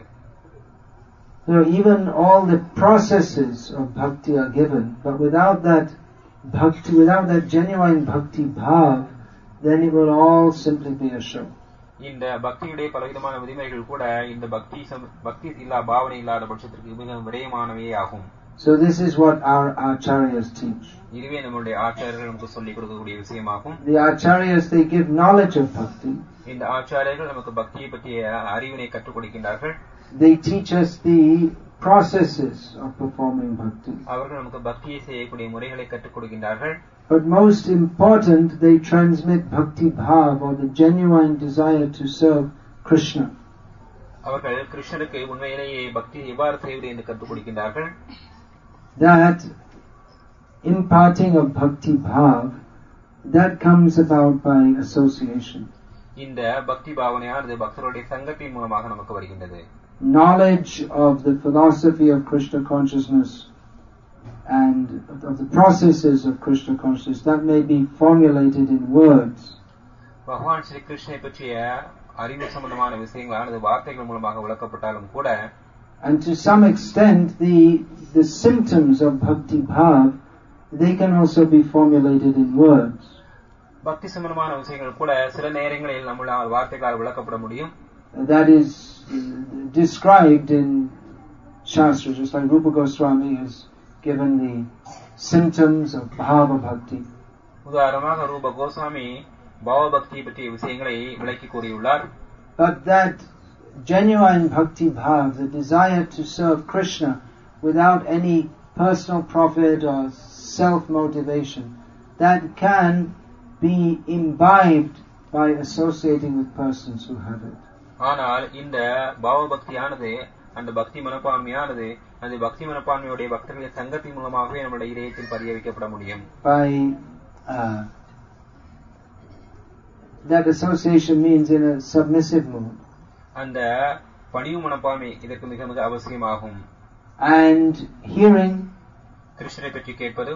So even all the processes of bhakti are given, but without that bhakti, without that genuine bhakti bhav, then it will all simply be a show. இந்த பக்தியுடைய பலவிதமான விதிமுறைகள் கூட இந்த பக்தி பக்தி இல்லா பாவனை இல்லாத பட்சத்திற்கு மிக விரயமானவே ஆகும். So this is what our acharyas teach. இதுவே நம்முடைய ஆச்சாரியர்கள் நமக்கு சொல்லிக் கொடுக்கக்கூடிய விஷயமாகும். The acharyas, they give knowledge of bhakti. இந்த ஆச்சாரியர்கள் நமக்கு பக்தியை பற்றிய அறிவினை கற்றுக் கொடுக்கின்றார்கள். They teach us the processes of performing bhakti. அவர்கள் நமக்கு பக்தியை செய்யக்கூடிய முறைகளை கற்றுக் கொடுக்கின்றார்கள். But most important, they transmit bhakti bhav, or the genuine desire to serve Krishna. அவர்கள் கிருஷ்ணருக்கு உண்மையிலேயே பக்தி எவ்வாறு செய்வது என்று கற்றுக் கொடுக்கின்றார்கள். That imparting of bhakti bhav, that comes about by association. இந்த பக்தி பாவனையானது பக்தருடைய சங்கத்தின் மூலமாக நமக்கு வருகின்றது. Knowledge of the philosophy of Krishna consciousness and of the processes of Krishna consciousness, that may be formulated in words. பகவான் ஸ்ரீ கிருஷ்ணரை பற்றிய அறிவு சம்பந்தமான விஷயங்களானது வார்த்தைகள் மூலமாக விளக்கப்பட்டாலும் கூட, and to some extent the the symptoms of bhakti bhav, they can also be formulated in words. பக்தி சம்பந்தமான விஷயங்கள் கூட சில நேரங்களில் நம்மளால் வார்த்தைகளால் விளக்கப்பட முடியும். That is described in Shastra, just like Rupa Goswami has given the symptoms of bhava bhakti. உதாரணமாக ரூப கோஸ்வாமி பாவ பக்தி பற்றிய விஷயங்களை விளக்கி கூறியுள்ளார். But that genuine bhakti bhav, the desire to serve Krishna without any personal profit or self-motivation, that can be imbibed by associating with persons who have it. ஆனால் இந்த பாவ பக்தியானது அந்த பக்தி மனப்பான்மையானது அந்த பக்தி மனப்பான்மையுடைய பக்தர்களின் சங்கத்தின் மூலமாகவே நம்முடைய இதயத்தில் பதிய வைக்கப்பட முடியும். By uh, that association means in a submissive mood. அந்த பணிவு மனப்பான்மை இதற்கு மிக மிக அவசியமாகும். And hearing, கிருஷ்ணரை பற்றி கேட்பது,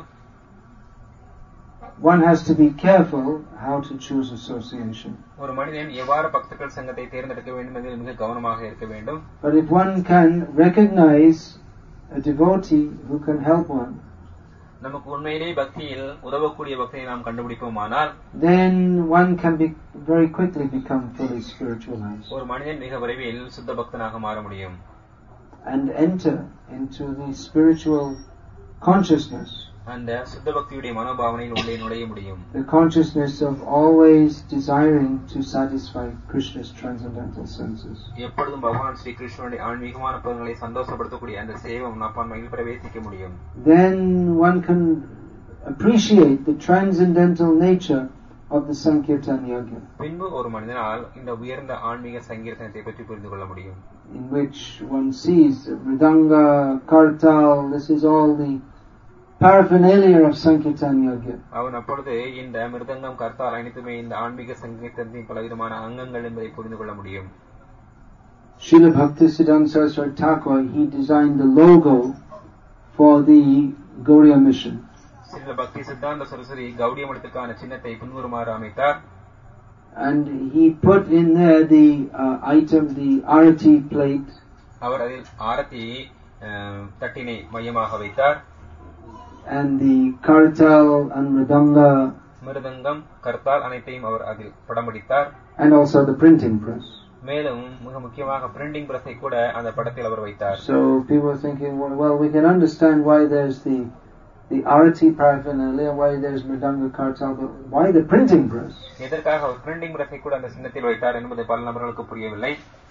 one has to be careful how to choose association. ஒரு மனிதன் எவ்வாறு பக்தர்கள் சங்கத்தை தேர்ந்தெடுக்க வேண்டும் என்பதில் மிக கவனமாக இருக்க வேண்டும். But if one can recognize a devotee who can help one, நமக்கு உண்மையிலே பக்தியில் உதவக்கூடிய பக்தியை நாம் கண்டுபிடிப்போமானால், then one can be very quickly become fully spiritualized. ஒரு மனிதன் மிக விரைவில் சுத்த பக்தனாக மாற முடியும். And enter into the spiritual consciousness. அந்த சுத்த பக்தியுடைய மனோபாவனையில் உள்ளே நுழைய முடியும். The consciousness of always desiring to satisfy Krishna's transcendental senses. எப்பொழுதும் பகவான் ஸ்ரீ கிருஷ்ணனுடைய ஆன்மீகமான பதங்களை சந்தோஷப்படுத்தக்கூடிய அந்த சேவை மனப்பான்மையில் பிரவேசிக்க முடியும். Then one can appreciate the transcendental nature of the Sankirtan Yajna. பின்பு ஒரு மனிதனால் இந்த உயர்ந்த ஆன்மீக சங்கீர்த்தனத்தை பற்றி புரிந்து கொள்ள முடியும். In which one sees Mridanga, Kartal, this is all the paraphernalia of Sankirtan Yajna. அவன் அப்பொழுது இந்த மிருதங்கம் கர்த்தால் அனைத்துமே இந்த ஆன்மீக சங்கீர்த்தனத்தின் பலவிதமான அங்கங்கள் என்பதை புரிந்து கொள்ள முடியும். Srila Bhaktisiddhanta Saraswati Thakur, he designed the logo for the Gaudiya mission. Srila பக்தி சித்தாந்த சரஸ்வதி கௌடிய மடத்துக்கான சின்னத்தை பின்வருமாறு அமைத்தார். And he put in there the uh, item, the arati plate. அவர் அதில் ஆரத்தி தட்டினை மையமாக வைத்தார். And the kartal and mridanga, மிருதங்கம் கர்த்தால் அனைத்தையும் அவர் அதில் படம்பிடித்தார். and also the printing press. மேலும் மிக முக்கியமாக பிரிண்டிங் பிரஸை கூட அந்த படத்தில் அவர் வைத்தார். So people are thinking, well, well we can understand why there's the the arati paraphernalia, why there's mridanga kartal, but why the printing press? எதற்காக அவர் பிரிண்டிங் பிரஸை கூட அந்த சின்னத்தில் வைத்தார் என்பது பல நபர்களுக்கு புரியவில்லை.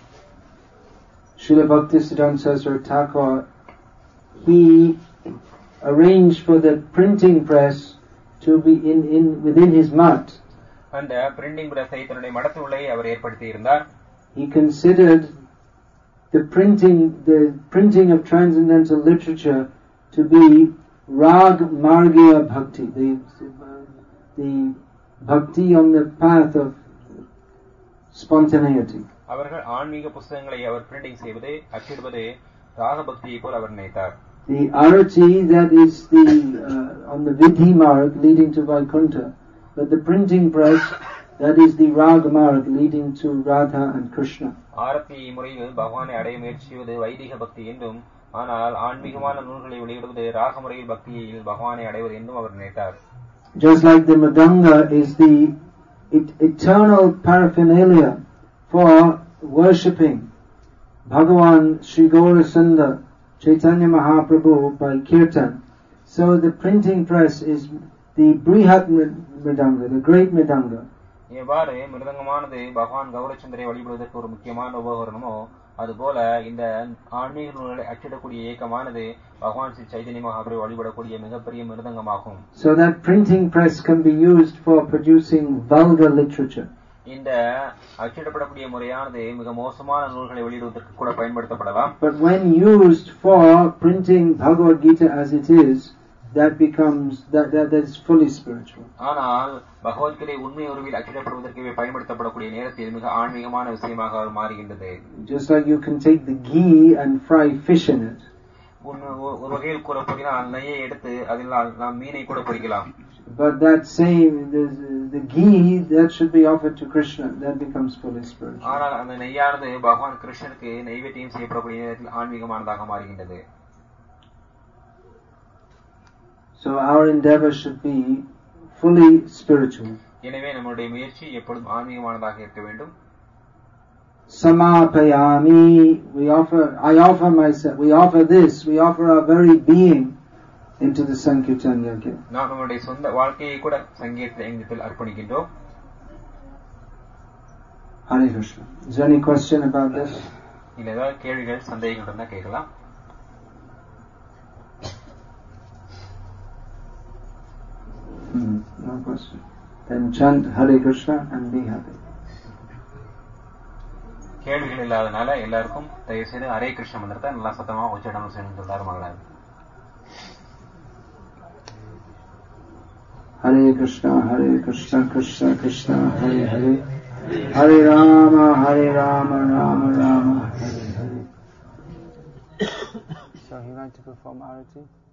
Srila Bhaktisiddhanta Saraswati Thakur, he arranged for the printing press to be in in within his mat. அந்த பிரிண்டிங் பிரஸை தன்னுடைய மடத்தினுள்ளே அவர் ஏற்படுத்தி இருந்தார். He considered the printing the printing of transcendental literature to be rag margya bhakti, the the bhakti on the path of spontaneity. அவர்கள் ஆன்மீக புத்தகங்களை அவர் printing செய்வது அச்சிடுவது ராக பக்தியை போல் அவர் நினைத்தார். The arati, that is the uh, on the vidhi marg leading to Vaikuntha, but the printing press, that is the rag marg leading to Radha and Krishna. ஆரத்தி முறையில் பகவானை அடைய முயற்சிவது வைதிக பக்தி என்றும், ஆனால் ஆன்மீகமான நூல்களை வெளியிடுவது ராக முறையில் பக்தியில் பகவானை அடைவது என்றும் அவர் நினைத்தார். Just like the mridanga is the it, eternal paraphernalia for worshipping Bhagavan Sri Gaurasundar Chaitanya Mahaprabhu by Kirtan, so the printing press is the Brihat Mridanga, the great Mridanga. எவ்வாறு மிருதங்கமானது பகவான் கௌரச்சந்திரை வழிபடுவதற்கு ஒரு முக்கியமான உபகரணமோ, அதுபோல இந்த ஆன்மீக நூல்களை அச்சிடக்கூடிய இயக்கமானது பகவான் ஸ்ரீ சைதன்ய மகாபிரபு வழிபடக்கூடிய மிகப்பெரிய மிருதங்கமாகும். So that printing press can be used for producing vulgar literature. இந்த அச்சிடப்படக்கூடிய முறையானது மிக மோசமான நூல்களை வெளியிடுவதற்கு கூட பயன்படுத்தப்படலாம். But when used for printing Bhagavad Gita as it is, that becomes that that, that is fully spiritual. ஆனால் பகவத்கீதை உண்மை உருவில் அச்சிடப்படுவதற்கு பயன்படுத்தப்படக்கூடிய நேரத்தில் மிக ஆன்மீகமான விஷயமாக மாறுகின்றது. Just like you can take the ghee and fry fish in it. ஒரு வகையில் கூற போனால் நெய்யை எடுத்து அதில் நாம் மீனை கூட பொரிக்கலாம். But that same the, the ghee that should be offered to Krishna, that becomes fully spiritual. ஆனால் அந்த நெய்யானது பகவான் கிருஷ்ணனுக்கு நைவேத்தியம் செய்யப்படக்கூடிய நேரத்தில் ஆன்மீகமானதாக மாறுகின்றது. So our endeavor should be fully spiritual. எனவே நம்முடைய முயற்சி எப்பொழுதும் ஆன்மீகமானதாக இருக்க வேண்டும். Samapayami, we offer, I offer myself, we offer this, we offer our very being into the Sankirtan Yajna. நாம் நம்முடைய சொந்த வாழ்க்கையை கூட சங்கீர்த்த யஜ்ஞத்தில் அர்ப்பணிக்கின்றோம். Hare Krishna. Is there any question about this? இல்ல ஏதாவது கேள்விகள் சந்தேகங்கள் இருந்தா கேட்கலாம். Hmm, no question. Then chant Hare Krishna and be happy. கேள்விகள் இல்லாதனால எல்லாருக்கும் தயவு செய்து ஹரே கிருஷ்ண மந்திரத்தை நல்லா சத்தமா உச்சரிக்கணும் செய்யணும் எல்லாரும் மகளாது. Hare Krishna, Hare Krishna, Krishna Krishna, Hare Hare, Hare Rama, Hare Rama, Rama Rama, Hare Hare. So he went to perform arati.